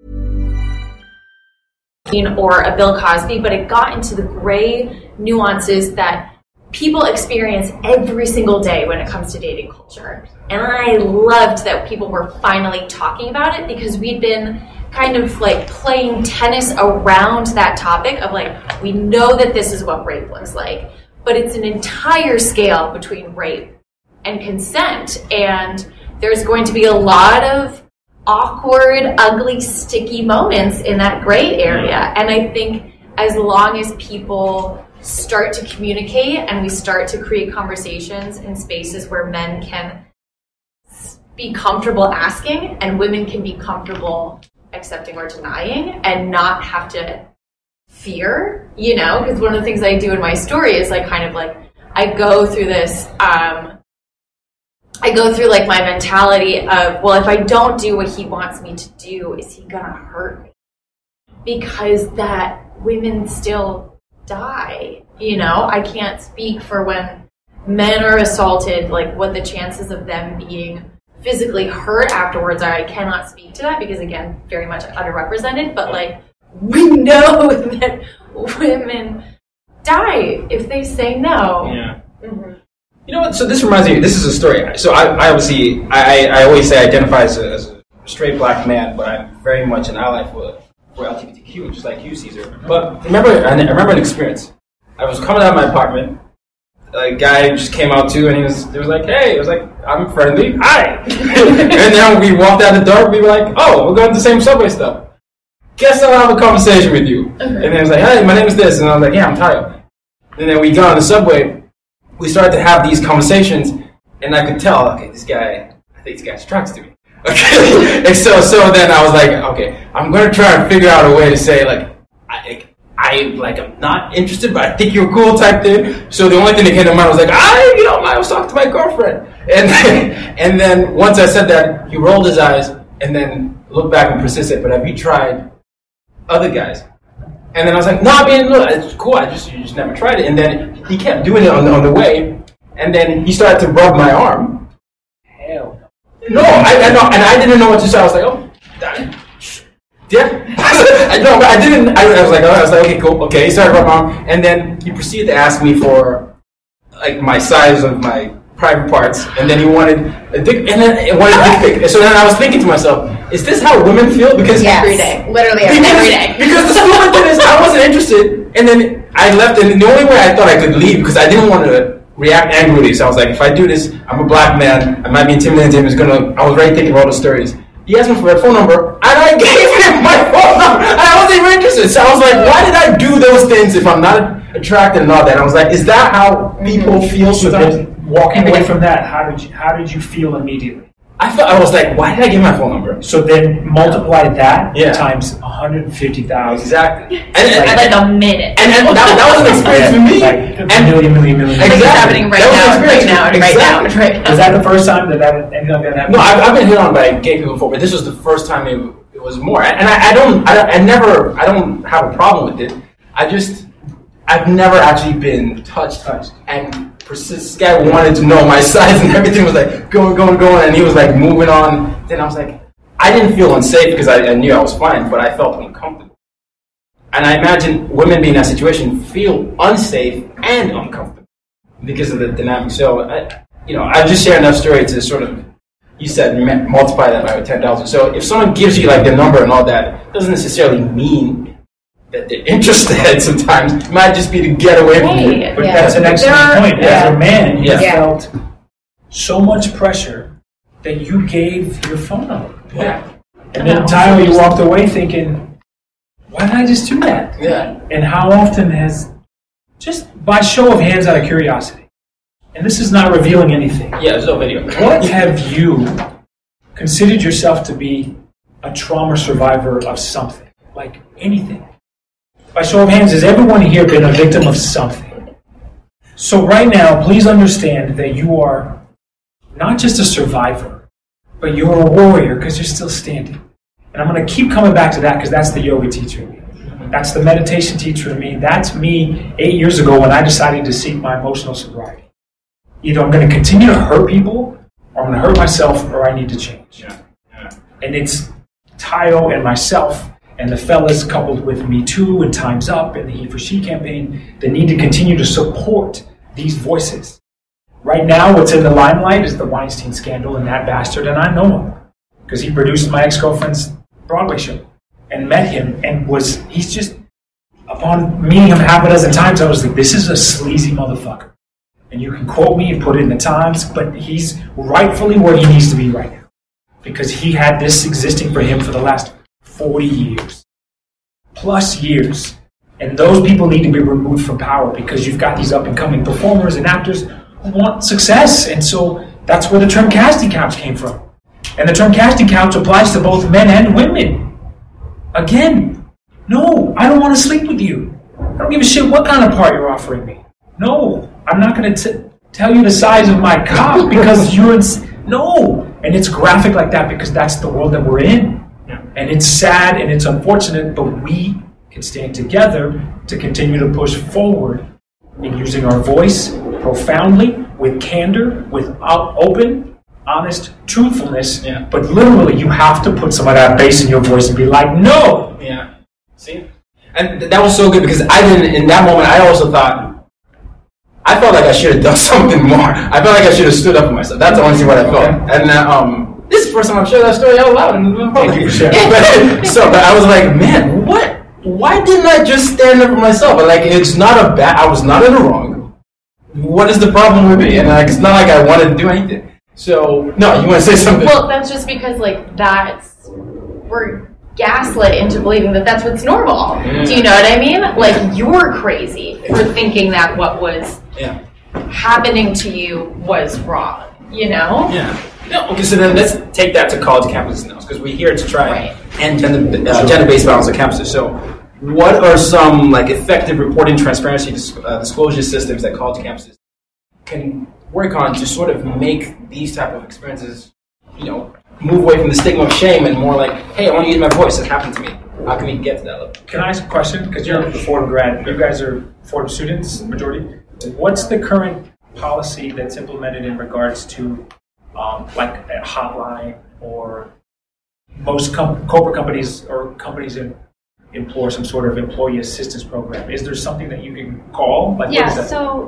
Or a Bill Cosby, but it got into the gray nuances that people experience every single day when it comes to dating culture. And I loved that people were finally talking about it because we'd been kind of like playing tennis around that topic of like, we know that this is what rape looks like, but it's an entire scale between rape and consent. And there's going to be a lot of awkward, ugly, sticky moments in that gray area. And I think as long as people start to communicate and we start to create conversations in spaces where men can be comfortable asking and women can be comfortable accepting or denying and not have to fear, you know, because one of the things I do in my story is like kind of like I go through this um I go through like my mentality of, well, if I don't do what he wants me to do, is he gonna hurt me? Because that women still die, you know? I can't speak for when men are assaulted, like what the chances of them being physically hurt afterwards are. I cannot speak to that because, again, very much underrepresented, but like we know that women die if they say no. Yeah. Mm-hmm. You know what? So this reminds me. This is a story. So I, I obviously, I, I always say I identify as a, as a straight black man, but I'm very much an ally for for L G B T Q, just like you, Caesar. But remember, I remember an experience. I was coming out of my apartment. A guy just came out too, and he was, he was like, "Hey," I was like, "I'm friendly, hi." And then we walked out the door. We were like, "Oh, we're going to the same subway stop. Guess I'll have a conversation with you." Okay. And then he was like, "Hey, my name is this," and I was like, "Yeah, I'm Tayo." And then we got on the subway. We started to have these conversations, and I could tell, okay, this guy, I think this guy's attracted to me. Okay, and so so then I was like, okay, I'm gonna try and figure out a way to say like, I, I like I'm not interested, but I think you're cool type thing. So the only thing that came to mind was like, I, you know, I was talking to my girlfriend, and then, and then once I said that, he rolled his eyes and then looked back and persisted. But have you tried other guys? And then I was like, no, I mean, look, it's cool. I just, you just never tried it. And then he kept doing it on, on the way. And then he started to rub my arm. Hell no. No, I, I know, and I didn't know what to say. I was like, oh, yeah. I know, but I didn't. I, I was like, oh, I was like, okay, cool, okay. He started rubbing my arm, and then he proceeded to ask me for like my size of my private parts, and then he wanted a dick, and then he wanted a dick pic. So then I was thinking to myself, is this how women feel? Because yes. every day, literally because, every day. Because the stupid thing is, I wasn't interested, and then I left, and the only way I thought I could leave because I didn't want to react angrily. So I was like, if I do this, I'm a black man. I might be intimidating to him. He's gonna. I was already thinking of all the stories. He asked me for a phone number, and I gave him my phone number, and I wasn't even interested. So I was like, why did I do those things if I'm not attracted and all that? And I was like, is that how people feel So sometimes? then, walking away from that, how did you how did you feel immediately? I felt I was like, why did I give my phone number? So then multiply that Yeah. times one hundred fifty thousand. Exactly. And, And and, like a minute. and, and that, that was an experience for me. Like a and million, million, million. Like it's Exactly. happening right That was now, an and right experience. now, and right now, and Exactly. right now. Was that the first time that that ended up that happened? No, I've, I've been hit on by gay people before, but this was the first time it, it was more. And I, I don't, I, I never, I don't have a problem with it. I just, I've never actually been touched. Touched. And this guy wanted to know my size, and everything was like going, going, going, and he was like moving on. Then I was like, I didn't feel unsafe because I, I knew I was fine, but I felt uncomfortable. And I imagine women being in that situation feel unsafe and uncomfortable because of the dynamic. So, I, you know, I just share enough story to sort of, you said multiply that by ten thousand. So if someone gives you like the number and all that, it doesn't necessarily mean that they're interested. Sometimes it might just be to get away from Right. you. But Yeah. that's an excellent There are- point. As yeah. a man, you Yeah. felt so much pressure that you gave your phone number. Yeah. And then Tyler, you walked away thinking, why did I just do that? Yeah. And how often has, just by show of hands out of curiosity, and this is not revealing anything, Yeah, there's no video. what have you considered yourself to be a trauma survivor of something? Like anything? By show of hands, has everyone here been a victim of something? So right now, please understand that you are not just a survivor, but you're a warrior because you're still standing. And I'm going to keep coming back to that because that's the yoga teacher in me. That's the meditation teacher in me. That's me eight years ago when I decided to seek my emotional sobriety. Either I'm going to continue to hurt people, or I'm going to hurt myself, or I need to change. Yeah. Yeah. And it's Tayo and myself and the fellas coupled with Me Too and Time's Up and the He for She campaign that need to continue to support these voices. Right now, what's in the limelight is the Weinstein scandal and that bastard, and I know him because he produced my ex-girlfriend's Broadway show and met him and was, he's just, upon meeting him half a dozen times, I was like, this is a sleazy motherfucker. And you can quote me and put it in the Times, but he's rightfully where he needs to be right now because he had this existing for him for the last forty years, plus years. And those people need to be removed from power because you've got these up-and-coming performers and actors who want success. And so that's where the term casting couch came from. And the term casting couch applies to both men and women. Again, no, I don't want to sleep with you. I don't give a shit what kind of part you're offering me. No, I'm not going to tell you the size of my cock because you're... Ins- no! And it's graphic like that because that's the world that we're in. And it's sad and it's unfortunate, but we can stand together to continue to push forward in using our voice profoundly, with candor, with open, honest truthfulness. Yeah. But literally, you have to put some of that bass in your voice and be like, no! Yeah. See? And th- that was so good because I didn't, in that moment, I also thought, I felt like I should have done something more. I felt like I should have stood up for myself. That's honestly what I felt. Okay. And uh, um, this is the first time I've shared that story out loud in public. Thank you for sharing. But, so, but I was like, man, what? Why didn't I just stand up for myself? Like, it's not a bad, I was not in the wrong. What is the problem with me? And like, it's not like I wanted to do anything. So, no, you want to say something? Well, that's just because, like, that's, we're gaslit into believing that that's what's normal. Yeah. Do you know what I mean? Like, you're crazy for thinking that what was Yeah. happening to you was wrong, you know? Yeah. No, okay, so then let's take that to college campuses now, because we're here to try Right. and gender, uh, gender-based violence on campuses. So, what are some like effective reporting, transparency, dis- uh, disclosure systems that college campuses can work on to sort of make these type of experiences, you know, move away from the stigma of shame and more like, hey, I want to use my voice. It happened to me. How can we get to that level? Can I ask a question? Because you're a Fordham grad. You guys are Fordham students, majority. What's the current policy that's implemented in regards to um, like a hotline, or most com- corporate companies or companies in, employ some sort of employee assistance program? Is there something that you can call? Like, what Yeah, is that? so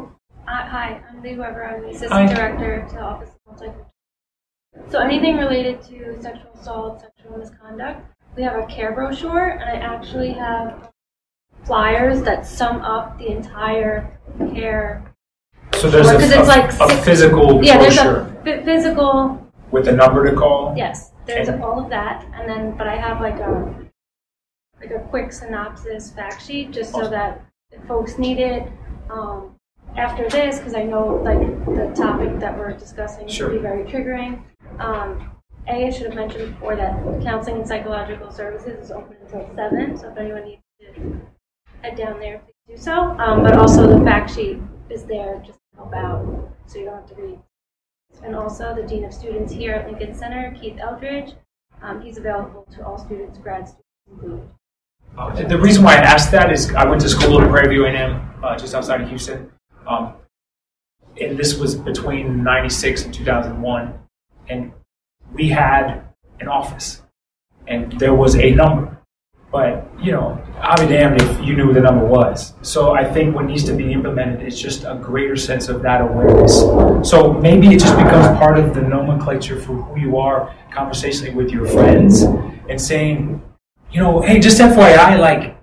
Uh, hi, I'm Lee Weber. I'm the Assistant Hi. Director to the Office of Multicultural. So anything related to sexual assault, sexual misconduct, we have a care brochure, and I actually have flyers that sum up the entire care. So there's Because a, it's a, like a six- physical Yeah, there's brochure a f- physical. with a number to call. Yes, there's And- all of that, and then but I have like a like a quick synopsis fact sheet just so that if folks need it um, after this, because I know like the topic that we're discussing Sure. can be very triggering. Um, A, I should have mentioned before that counseling and psychological services is open until seven, so if anyone needs to head down there, please do so. Um, but also the fact sheet is there just to help out, so you don't have to read. And also the Dean of Students here at Lincoln Center, Keith Eldridge, um, he's available to all students, grad students included. Uh, the- the reason why I asked that is I went to school at Prairie View A and M, uh, just outside of Houston. Um, and this was between ninety-six and two thousand one. And we had an office. And there was a number. But, you know, I'll be damned if you knew what the number was. So I think what needs to be implemented is just a greater sense of that awareness. So maybe it just becomes part of the nomenclature for who you are conversationally with your friends and saying, you know, hey, just F Y I, like,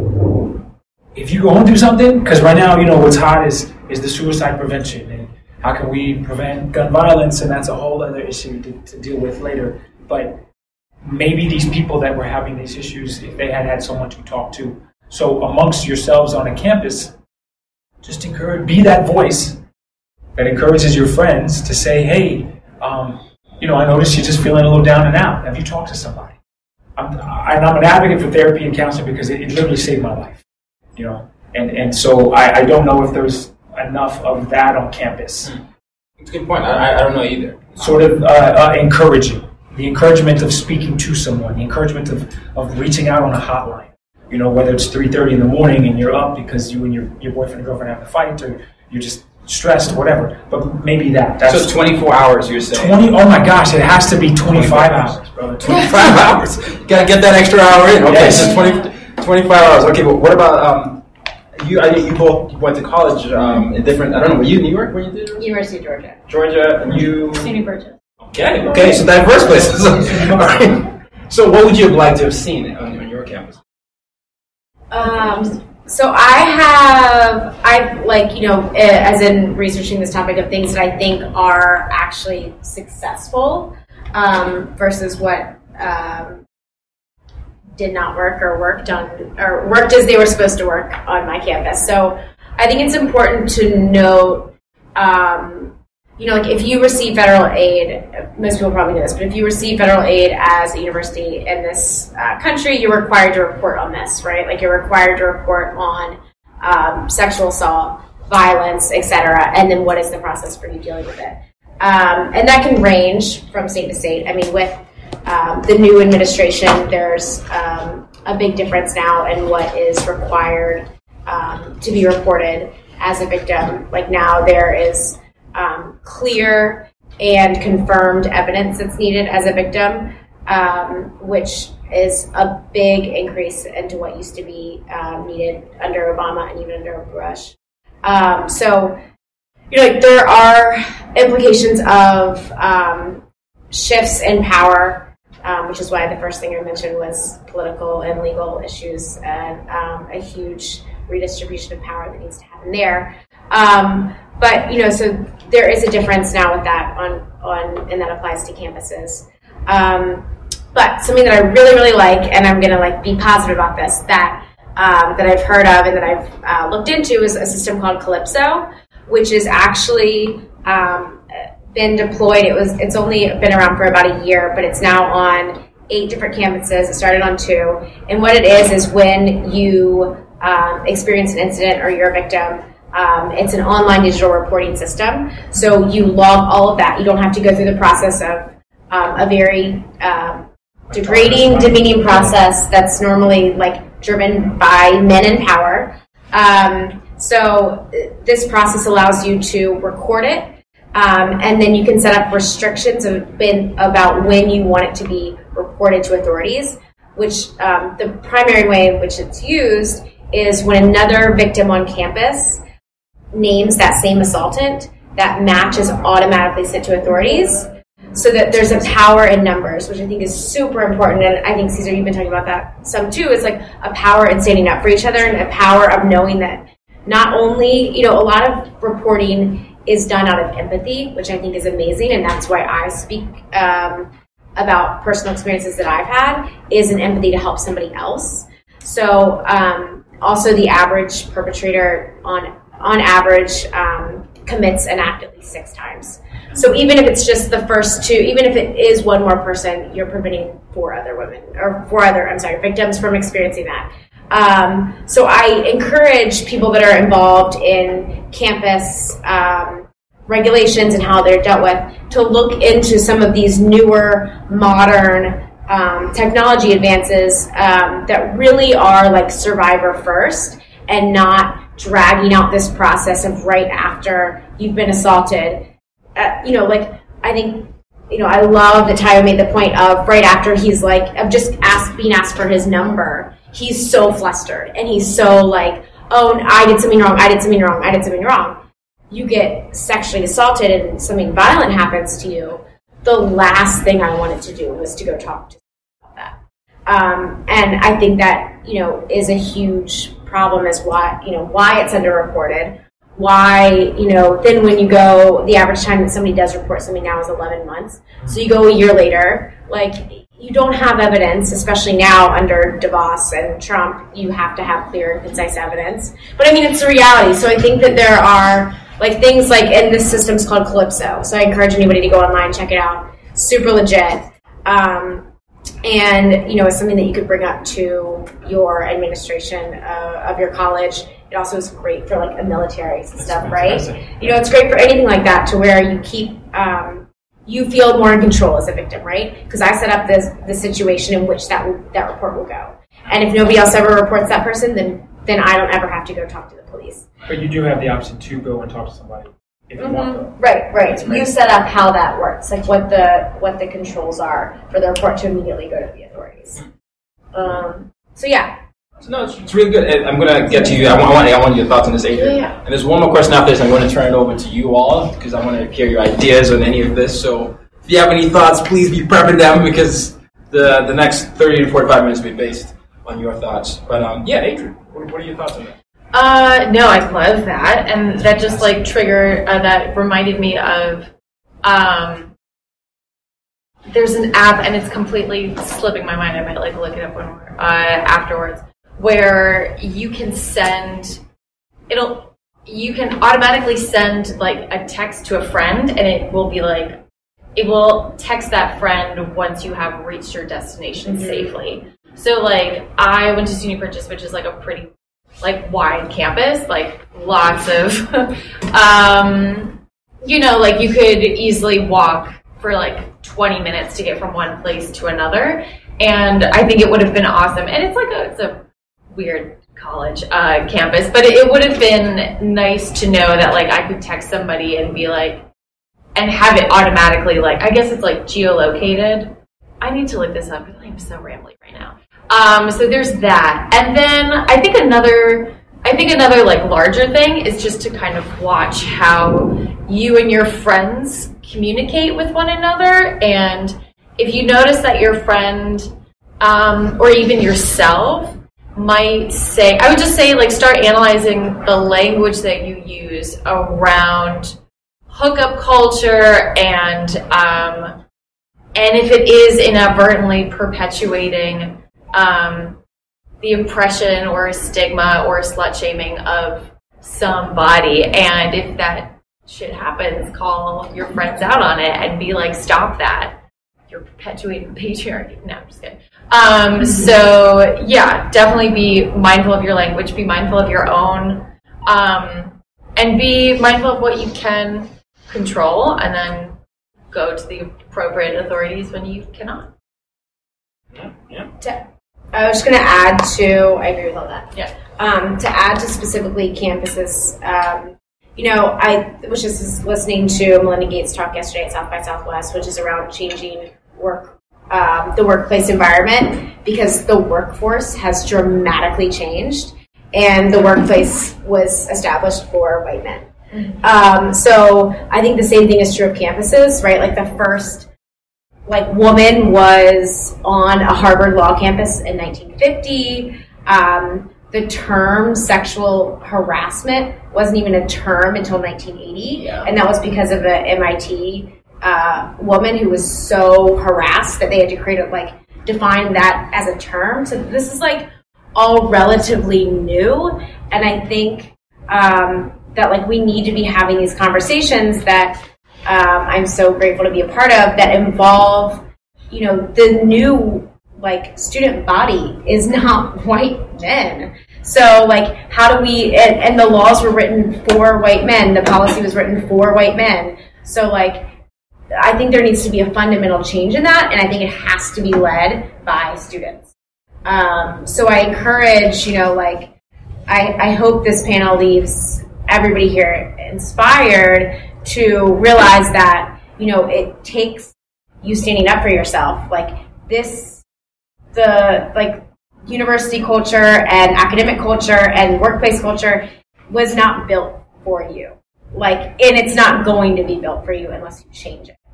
if you go and do something, because right now, you know, what's hot is is the suicide prevention and how can we prevent gun violence, and that's a whole other issue to, to deal with later. But maybe these people that were having these issues, if they had had someone to talk to. So amongst yourselves on a campus, just encourage, be that voice that encourages your friends to say, hey, um, you know, I noticed you're just feeling a little down and out. Have you talked to somebody? I'm, and I'm an advocate for therapy and counseling because it, it literally saved my life, you know. And and so I, I don't know if there's enough of that on campus. It's a good point. I, I don't know either. Sort of uh, uh, encouraging. The encouragement of speaking to someone, the encouragement of, of reaching out on a hotline. You know, whether it's three thirty in the morning and you're up because you and your, your boyfriend or girlfriend have a fight, or you're just stressed, whatever. But maybe that. That's so it's twenty-four hours, you're saying? twenty, oh my gosh, it has to be twenty-five hours, brother. twenty-five hours. Gotta get that extra hour in. Okay, Yes. so twenty, twenty-five hours. Okay, but what about, um, you I, you both went to college um, in different, I don't know, were you in New York when you did? University of Georgia. Georgia, and you... SUNY Burgess. Okay, okay, so diverse places. All right. So what would you have liked to have seen on, on your campus? Um, so I have, I've like, you know, as in researching this topic of things that I think are actually successful um, versus what um, did not work or worked on, or worked as they were supposed to work on my campus. So I think it's important to note, um, you know, like if you receive federal aid, most people probably know this, but if you receive federal aid as a university in this uh, country, you're required to report on this, right? Like you're required to report on um, sexual assault, violence, et cetera, and then what is the process for you dealing with it? Um, and that can range from state to state. I mean, with um, the new administration, there's um, a big difference now in what is required um, to be reported as a victim. Like now there is Um, clear and confirmed evidence that's needed as a victim, um, which is a big increase into what used to be um, needed under Obama and even under Bush. Um, so, you know, like there are implications of um, shifts in power, um, which is why the first thing I mentioned was political and legal issues and um, a huge redistribution of power that needs to happen there. Um, but, you know, so there is a difference now with that on, on and that applies to campuses. Um, but something that I really, really like, and I'm going to like be positive about this, that um, that I've heard of and that I've uh, looked into is a system called Calypso, which is actually um, been deployed. It was it's only been around for about a year, but it's now on eight different campuses. It started on two. And what it is is when you um, experience an incident or you're a victim, Um, it's an online digital reporting system. So you log all of that. You don't have to go through the process of um, a very um, degrading, demeaning process that's normally like driven by men in power. Um, so this process allows you to record it, um, and then you can set up restrictions of been, about when you want it to be reported to authorities, which um, the primary way in which it's used is when another victim on campus names that same assaultant, that match is automatically sent to authorities, so that there's a power in numbers, which I think is super important. And I think, Caesar, you've been talking about that some too. It's like a power in standing up for each other, and a power of knowing that not only, you know, a lot of reporting is done out of empathy, which I think is amazing, and that's why I speak um, about personal experiences that I've had, is an empathy to help somebody else. So um, also the average perpetrator on on average um, commits an act at least six times. So even if it's just the first two, even if it is one more person, you're preventing four other women, or four other, I'm sorry, victims from experiencing that. Um, so I encourage people that are involved in campus um, regulations and how they're dealt with to look into some of these newer, modern um, technology advances um, that really are like survivor first, and not dragging out this process of right after you've been assaulted. Uh, you know, like, I think, you know, I love that Tayo made the point of right after he's like, of just ask, being asked for his number, he's so flustered, and he's so like, oh, I did something wrong, I did something wrong, I did something wrong. You get sexually assaulted and something violent happens to you, the last thing I wanted to do was to go talk to about that. Um, and I think that, you know, is a huge problem, is why, you know, why it's underreported. Why, you know, then when you go, the average time that somebody does report something now is eleven months. So you go a year later, like, you don't have evidence, especially now under DeVos and Trump, you have to have clear and concise evidence. But I mean, it's a reality. So I think that there are, like, things like, and this system's called Calypso. So I encourage anybody to go online, check it out. Super legit. Um, and, you know, it's something that you could bring up to your administration uh, of your college. It also is great for like a military and stuff, right? You know, it's great for anything like that, to where you keep, um, you feel more in control as a victim, right? Because I set up this the situation in which that that report will go. And if nobody else ever reports that person, then then I don't ever have to go talk to the police. But you do have the option to go and talk to somebody if you Mm-hmm. want to. Right, right. You set up how that works, like what the what the controls are for the report to immediately go to the authorities. Um, so yeah. So no, it's, it's really good. And I'm going to get to you. I want, I want, I want your thoughts on this, Adrian. Yeah, yeah. And there's one more question after this. I'm going to turn it over to you all, because I want to hear your ideas on any of this. So if you have any thoughts, please be prepping them, because the the next thirty to forty-five minutes will be based on your thoughts. But um, yeah, Adrian, what, what are your thoughts on that? Uh, no, I love that, and that just like triggered. Uh, that reminded me of. Um, there's an app, and it's completely slipping my mind. I might like look it up when we're, uh, afterwards, where you can send. It'll. You can automatically send like a text to a friend, and it will be like, it will text that friend once you have reached your destination mm-hmm. safely. So like, I went to SUNY Purchase, which is like a pretty like wide campus, like lots of, um, you know, like you could easily walk for like twenty minutes to get from one place to another. And I think it would have been awesome. And it's like a, it's a weird college uh, campus, but it, it would have been nice to know that like I could text somebody and be like, and have it automatically, like, I guess it's like geolocated. I need to look this up because I'm so rambly right now. Um, so there's that. And then I think another, I think another like larger thing is just to kind of watch how you and your friends communicate with one another. And if you notice that your friend, um, or even yourself might say, I would just say like start analyzing the language that you use around hookup culture, and um, and if it is inadvertently perpetuating um, the impression or stigma or slut shaming of somebody, and if that shit happens, call your friends out on it and be like, stop that. You're perpetuating patriarchy. No, I'm just kidding. Um, so yeah, definitely be mindful of your language, be mindful of your own, um, and be mindful of what you can control, and then go to the appropriate authorities when you cannot. Yeah, yeah. To, I was just going to add to, I agree with all that. Yeah. Um, to add to specifically campuses, um, you know, I was just listening to Melinda Gates talk yesterday at South by Southwest, which is around changing work, um, the workplace environment, because the workforce has dramatically changed. and the workplace was established for white men. Um, so I think the same thing is true of campuses, right? Like the first like woman was on a Harvard Law campus in nineteen fifty. Um, the term sexual harassment wasn't even a term until nineteen eighty, yeah. and that was because of an M I T uh, woman who was so harassed that they had to create a, like define that as a term. So this is like all relatively new, and I think um, that like we need to be having these conversations that um, I'm so grateful to be a part of that involve, you know, the new like student body is not white men. So like how do we, and, and the laws were written for white men, the policy was written for white men. So like I think there needs to be a fundamental change in that, and I think it has to be led by students. Um, so I encourage, you know, like I, I hope this panel leaves everybody here inspired to realize that, you know, it takes you standing up for yourself. Like this, the like university culture and academic culture and workplace culture was not built for you. Like, and it's not going to be built for you unless you change it.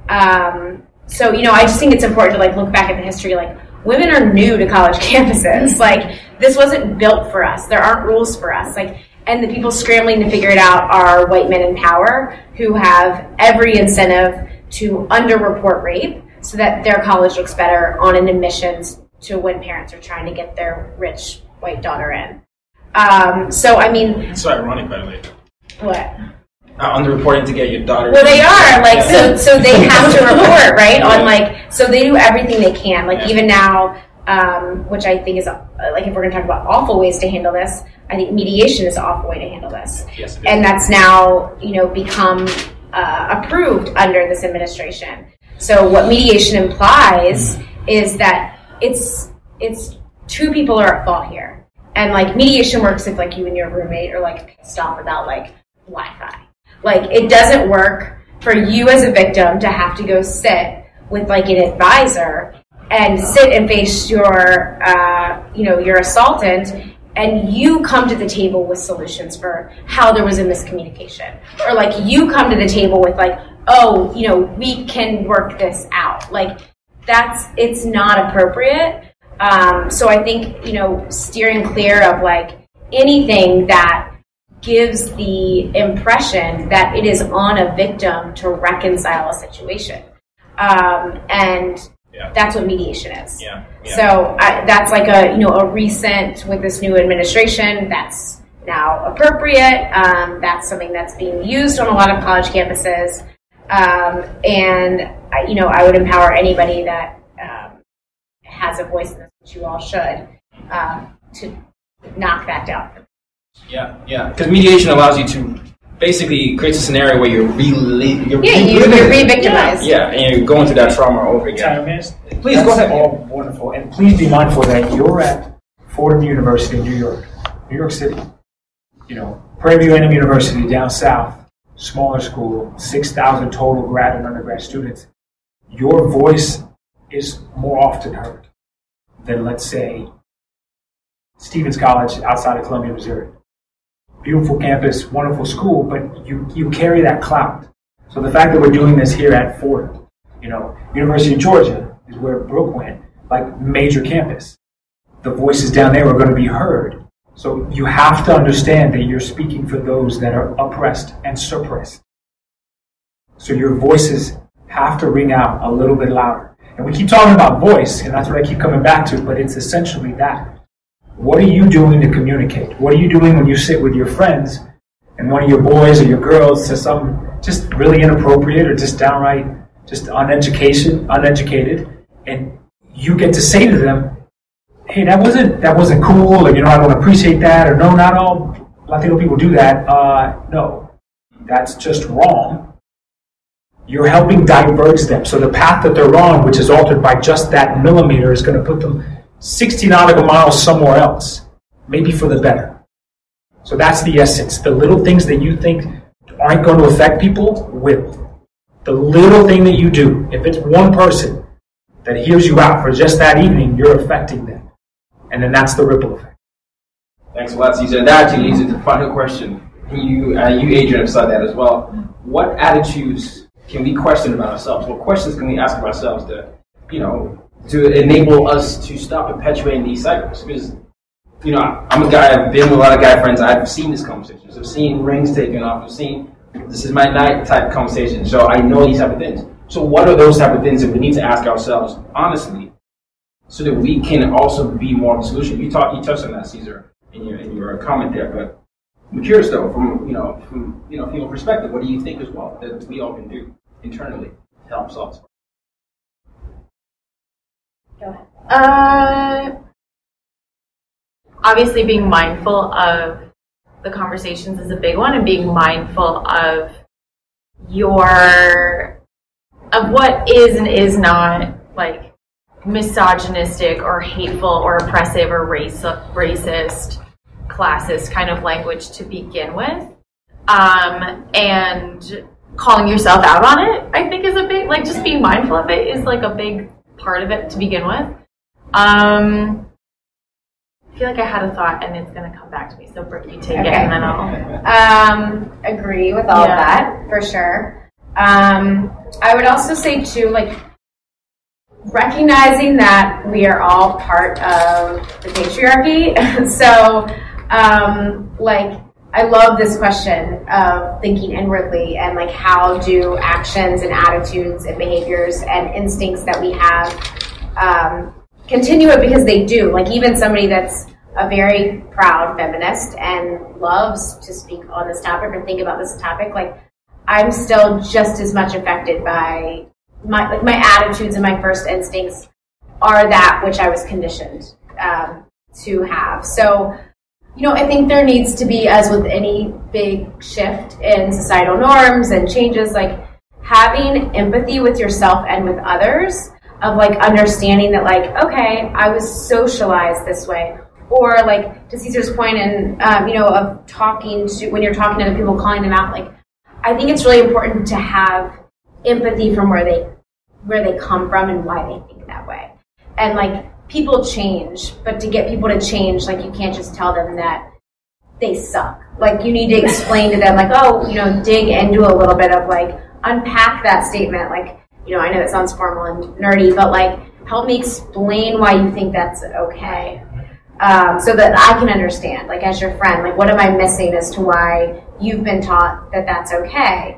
Um, so, you know, I just think it's important to like look back at the history. Like, women are new to college campuses. Like, this wasn't built for us. There aren't rules for us. Like, and the people scrambling to figure it out are white men in power who have every incentive to underreport rape so that their college looks better on an admissions to when parents are trying to get their rich white daughter in. Um, so, I mean... It's so ironic, by the way. What? Uh, underreporting to get your daughter. Well, they are like so. So they have to report, right? On like, so they do everything they can. Like yeah. even now, um, which I think is uh, like if we're going to talk about awful ways to handle this, I think mediation is an awful way to handle this. Yes, it is. And that's now you know become uh, approved under this administration. So what mediation implies mm-hmm. is that it's it's two people are at fault here, and like mediation works if like you and your roommate are like pissed off about like Wi-Fi. Like, it doesn't work for you as a victim to have to go sit with, like, an advisor and sit and face your, uh, you know, your assaultant, and you come to the table with solutions for how there was a miscommunication. Or, like, you come to the table with, like, oh, you know, we can work this out. Like, that's, it's not appropriate. Um, so I think, you know, steering clear of, like, anything that gives the impression that it is on a victim to reconcile a situation. Um, and yeah. that's what mediation is. Yeah. Yeah. So I, that's like a, you know, a recent, with this new administration, that's now appropriate. Um, that's something that's being used on a lot of college campuses. Um, and, I, you know, I would empower anybody that um, has a voice in this, which you all should, um, to knock that down. Yeah, yeah. Because mediation allows you to basically create a scenario where you're really you're yeah, you're, you're re-victimized. Yeah, and you're going through that trauma over again. Please That's go ahead. All wonderful, and please be mindful that you're at Fordham University in New York, New York City. You know, Prairie View A and M University down south, smaller school, six thousand total grad and undergrad students. Your voice is more often heard than, let's say, Stevens College outside of Columbia, Missouri. Beautiful campus, wonderful school, but you, you carry that clout. So the fact that we're doing this here at Fordham, you know, University of Georgia is where Brooke went, like major campus. The voices down there are going to be heard. So you have to understand that you're speaking for those that are oppressed and suppressed. So your voices have to ring out a little bit louder. And we keep talking about voice, and that's what I keep coming back to, but it's essentially that. What are you doing to communicate? What are you doing when you sit with your friends and one of your boys or your girls says something just really inappropriate or just downright just uneducation, uneducated, and you get to say to them, hey, that wasn't that wasn't cool, or, you know, I don't appreciate that, or no, not all Latino people do that. Uh, no, that's just wrong. You're helping diverge them. So the path that they're on, which is altered by just that millimeter, is going to put them sixty nautical miles somewhere else, maybe for the better. So that's the essence. The little things that you think aren't going to affect people will. The little thing that you do, if it's one person that hears you out for just that evening, you're affecting them. And then that's the ripple effect. Thanks a lot, Caesar. And that actually leads into the final question. You, uh, you, Adrian, have said that as well. What attitudes can we question about ourselves? What questions can we ask of ourselves to, you know, to enable us to stop perpetuating these cycles? Because, you know, I'm a guy, I've been with a lot of guy friends, I've seen these conversations. I've seen rings taken off, I've seen this is my night type conversation, so I know these type of things. So what are those type of things that we need to ask ourselves honestly so that we can also be more of a solution? You talk, you touched on that, Caesar, in your in your comment there, but I'm curious though, from you know, from you know, female perspective, what do you think as well that we all can do internally to help solve this? Go ahead. Uh, obviously, being mindful of the conversations is a big one, and being mindful of your of what is and is not like misogynistic or hateful or oppressive or race, racist, classist kind of language to begin with, um, and calling yourself out on it, I think is a big, like just being mindful of it is like a big part of it to begin with. Um, I feel like I had a thought and it's going to come back to me, so Brooke, you take okay. it and then I'll... Um, agree with all yeah. of that, for sure. Um, I would also say, too, like, recognizing that we are all part of the patriarchy. so, um, like, I love this question of thinking inwardly and, like, how do actions and attitudes and behaviors and instincts that we have um, continue it, because they do. Like, even somebody that's a very proud feminist and loves to speak on this topic or think about this topic, like, I'm still just as much affected by my, like, my attitudes and my first instincts are that which I was conditioned um, to have. So, you know, I think there needs to be, as with any big shift in societal norms and changes, like, having empathy with yourself and with others, of, like, understanding that, like, okay, I was socialized this way. Or, like, to Caesar's point, and, um, you know, of talking to, when you're talking to other people, calling them out, like, I think it's really important to have empathy from where they, where they come from and why they think that way. And, like, people change, but to get people to change, like, you can't just tell them that they suck. Like, you need to explain to them, like, oh, you know, dig into a little bit of, like, unpack that statement. Like, you know, I know it sounds formal and nerdy, but, like, help me explain why you think that's okay. Um, so that I can understand, like, as your friend, like, what am I missing as to why you've been taught that that's okay?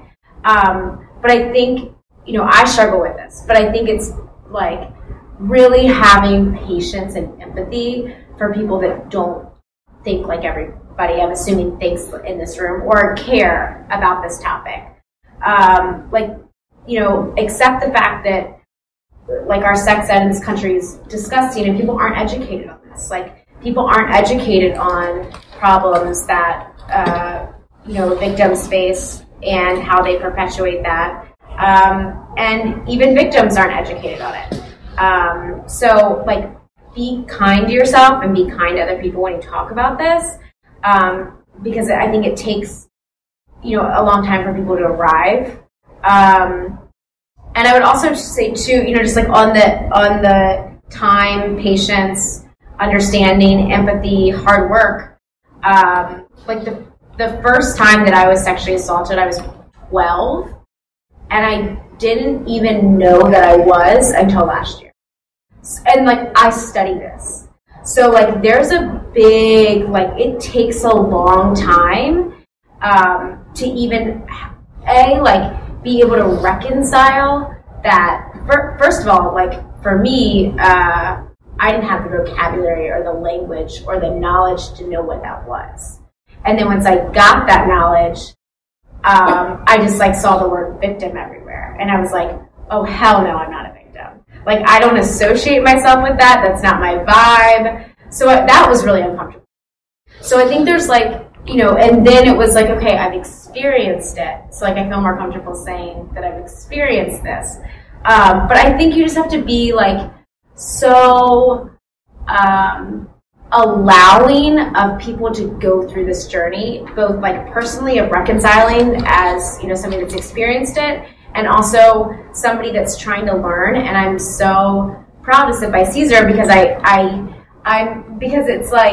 Um, but I think, you know, I struggle with this, but I think it's, like, really having patience and empathy for people that don't think like everybody, I'm assuming, thinks in this room or care about this topic. Um, like, you know, accept the fact that, like, our sex ed in this country is disgusting and people aren't educated on this. Like, people aren't educated on problems that, uh, you know, victims face and how they perpetuate that. Um, and even victims aren't educated on it. Um, so, like, be kind to yourself and be kind to other people when you talk about this, um, because I think it takes, you know, a long time for people to arrive. Um, and I would also just say, too, you know, just like on the on the time, patience, understanding, empathy, hard work. Um, like the the first time that I was sexually assaulted, I was twelve, and I didn't even know that I was until last year. And, like, I study this. So, like, there's a big, like, it takes a long time um, to even, A, like, be able to reconcile that. For, first of all, like, for me, uh, I didn't have the vocabulary or the language or the knowledge to know what that was. And then once I got that knowledge, um, I just, like, saw the word victim everywhere. And I was like, oh, hell no, I'm not a victim. Like, I don't associate myself with that. That's not my vibe. So that was really uncomfortable. So I think there's, like, you know, and then it was like, okay, I've experienced it. So, like, I feel more comfortable saying that I've experienced this. Um, but I think you just have to be, like, so um, allowing of people to go through this journey, both, like, personally of reconciling as, you know, somebody that's experienced it, and also somebody that's trying to learn. And I'm so proud to sit by Caesar because I, I, I'm because it's like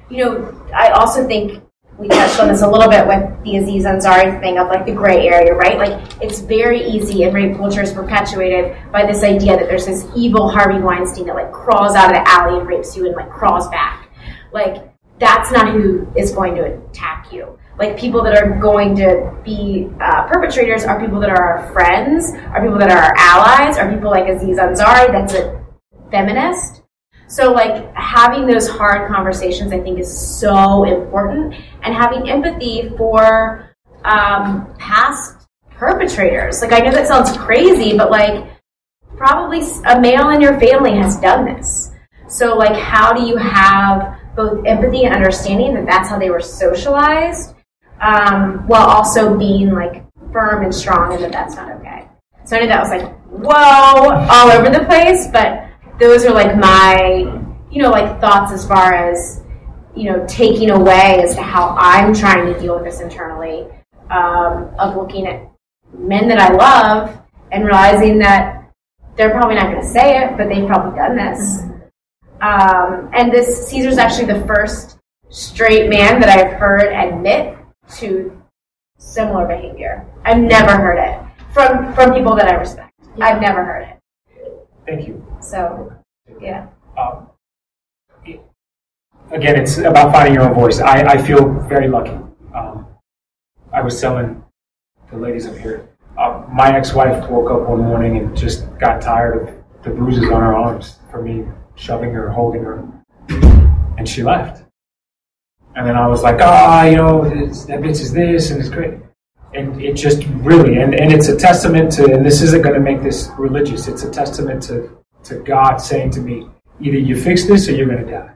you know, I also think we touched on this a little bit with the Aziz Ansari thing of like the gray area, right? Like it's very easy, and rape culture is perpetuated by this idea that there's this evil Harvey Weinstein that like crawls out of the alley and rapes you and like crawls back. Like that's not who is going to attack you. Like people that are going to be uh, perpetrators are people that are our friends, are people that are our allies, are people like Aziz Ansari that's a feminist. So like having those hard conversations I think is so important, and having empathy for um, past perpetrators. Like I know that sounds crazy, but like probably a male in your family has done this. So like how do you have both empathy and understanding that that's how they were socialized, um, while also being like firm and strong and that that's not okay. So I know that was like, whoa, all over the place, but those are like my, you know, like thoughts as far as, you know, taking away as to how I'm trying to deal with this internally, um, of looking at men that I love and realizing that they're probably not going to say it, but they've probably done this. Um, and this, Caesar's actually the first straight man that I've heard admit to similar behavior. I've never heard it from, from people that I respect. Yeah. I've never heard it. Thank you. So, yeah. Um, it, again, it's about finding your own voice. I, I feel very lucky. Um, I was telling the ladies up here, uh, my ex-wife woke up one morning and just got tired of the bruises on her arms for me shoving her, holding her, and she left. And then I was like, ah, oh, you know, it's, that bitch is this, and it's great. And it just really, and, and it's a testament to, and this isn't going to make this religious, it's a testament to, to God saying to me, either you fix this or you're going to die.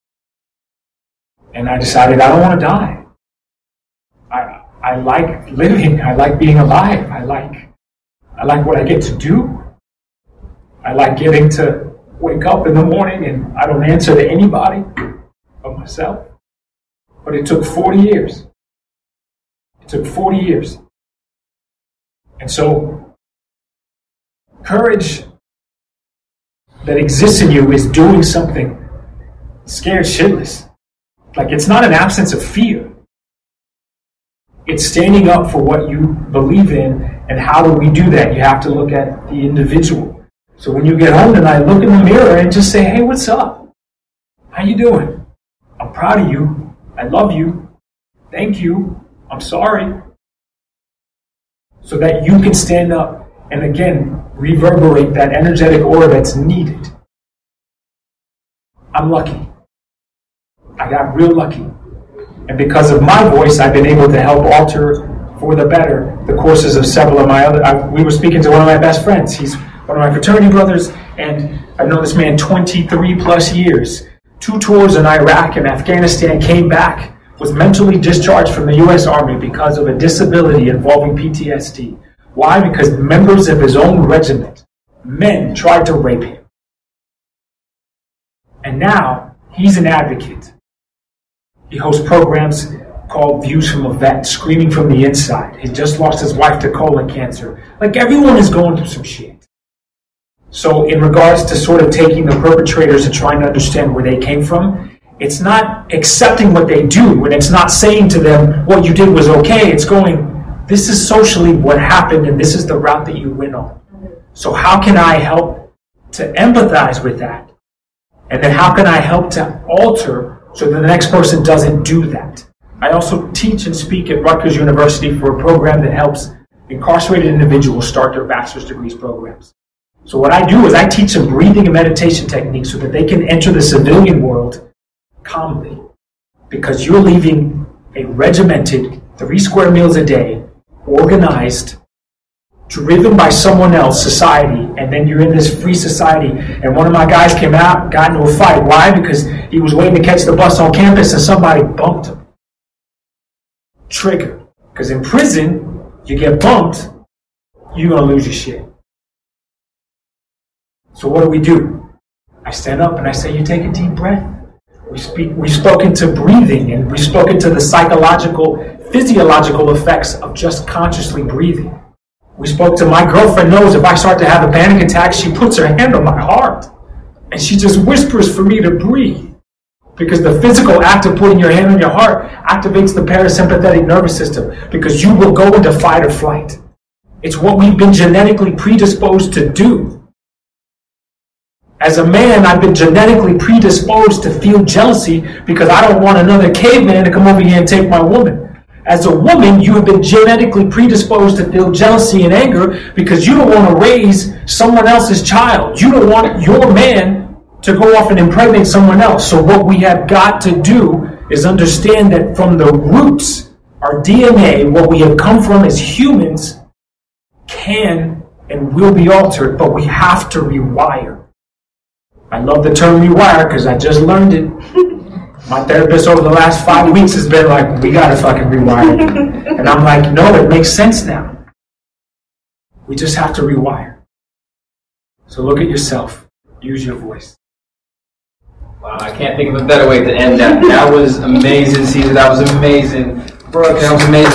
And I decided I don't want to die. I I like living. I like being alive. I like I like what I get to do. I like getting to wake up in the morning and I don't answer to anybody but myself. But it took forty years. It took forty years. And so, courage that exists in you is doing something scared shitless. Like, it's not an absence of fear. It's standing up for what you believe in, and how do we do that? You have to look at the individual. So when you get home tonight, look in the mirror and just say, hey, what's up? How you doing? I'm proud of you. I love you. Thank you. I'm sorry. So that you can stand up and again reverberate that energetic aura that's needed. I'm lucky. I got real lucky. And because of my voice, I've been able to help alter for the better the courses of several of my other... I, we were speaking to one of my best friends. He's one of my fraternity brothers, and I've known this man twenty-three plus years. Two tours in Iraq and Afghanistan, came back, was mentally discharged from the U S Army because of a disability involving P T S D. Why? Because members of his own regiment, men, tried to rape him. And now, he's an advocate. He hosts programs called Views from a Vet, Screaming from the Inside. He just lost his wife to colon cancer. Like, everyone is going through some shit. So in regards to sort of taking the perpetrators and trying to understand where they came from, it's not accepting what they do, and it's not saying to them, what you did was okay. It's going, this is socially what happened, and this is the route that you went on. So how can I help to empathize with that? And then how can I help to alter so that the next person doesn't do that? I also teach and speak at Rutgers University for a program that helps incarcerated individuals start their bachelor's degrees programs. So what I do is I teach them breathing and meditation techniques so that they can enter the civilian world calmly. Because you're leaving a regimented, three square meals a day, organized, driven by someone else, society, and then you're in this free society. And one of my guys came out, got into a fight. Why? Because he was waiting to catch the bus on campus and somebody bumped him. Trigger. Because in prison, you get bumped, you're going to lose your shit. So what do we do? I stand up and I say, you take a deep breath. We speak, we've spoken to breathing, and we've spoken to the psychological, physiological effects of just consciously breathing. We spoke to my girlfriend knows if I start to have a panic attack, she puts her hand on my heart. And she just whispers for me to breathe. Because the physical act of putting your hand on your heart activates the parasympathetic nervous system, because you will go into fight or flight. It's what we've been genetically predisposed to do. As a man, I've been genetically predisposed to feel jealousy because I don't want another caveman to come over here and take my woman. As a woman, you have been genetically predisposed to feel jealousy and anger because you don't want to raise someone else's child. You don't want your man to go off and impregnate someone else. So what we have got to do is understand that from the roots, our D N A, what we have come from as humans, can and will be altered, but we have to rewire. I love the term rewire because I just learned it. My therapist over the last five weeks has been like, we gotta fucking rewire. And I'm like, no, it makes sense now. We just have to rewire. So look at yourself. Use your voice. Wow, I can't think of a better way to end that. That was amazing, Caesar. That was amazing. Brooke, that was amazing.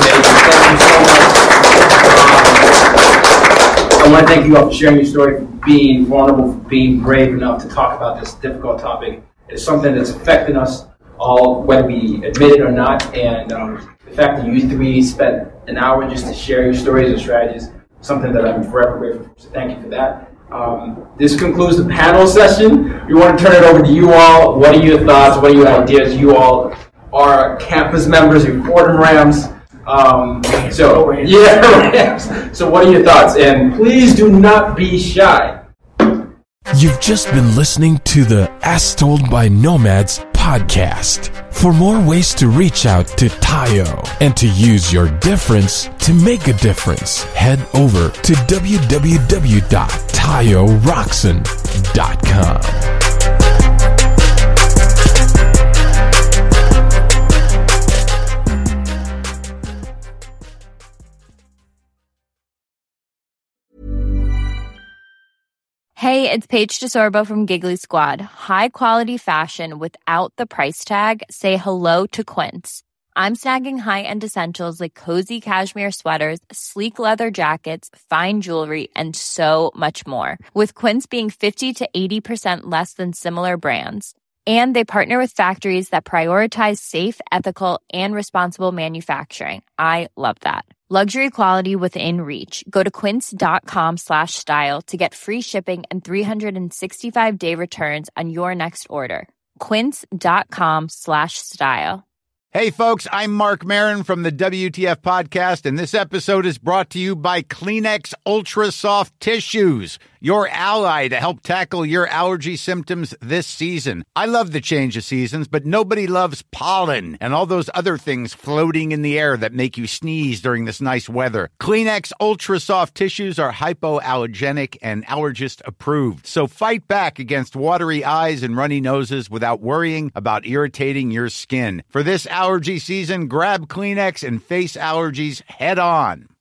Thank you so much. Um, I want to thank you all for sharing your story, for being vulnerable, for being brave enough to talk about this difficult topic. It's something that's affecting us all, whether we admit it or not. And um, the fact that you three spent an hour just to share your stories and strategies, something that I'm forever grateful for. So thank you for that. Um, this concludes the panel session. We want to turn it over to you all. What are your thoughts? What are your ideas? You all are campus members. You're Fordham Rams. Um, so, yeah, Rams. So what are your thoughts? And please do not be shy. You've just been listening to the As Told by Nomads podcast. For more ways to reach out to Tayo and to use your difference to make a difference, head over to w w w dot tayo roxon dot com. Hey, it's Paige DeSorbo from Giggly Squad. High quality fashion without the price tag. Say hello to Quince. I'm snagging high-end essentials like cozy cashmere sweaters, sleek leather jackets, fine jewelry, and so much more. With Quince being fifty to eighty percent less than similar brands. And they partner with factories that prioritize safe, ethical, and responsible manufacturing. I love that. Luxury quality within reach. Go to quince.com slash style to get free shipping and three sixty-five day returns on your next order. Quince.com slash style. Hey folks, I'm Mark Maron from the W T F podcast, and this episode is brought to you by Kleenex Ultra Soft Tissues, your ally to help tackle your allergy symptoms this season. I love the change of seasons, but nobody loves pollen and all those other things floating in the air that make you sneeze during this nice weather. Kleenex Ultra Soft Tissues are hypoallergenic and allergist approved, so fight back against watery eyes and runny noses without worrying about irritating your skin. For this allergy season, grab Kleenex and face allergies head on.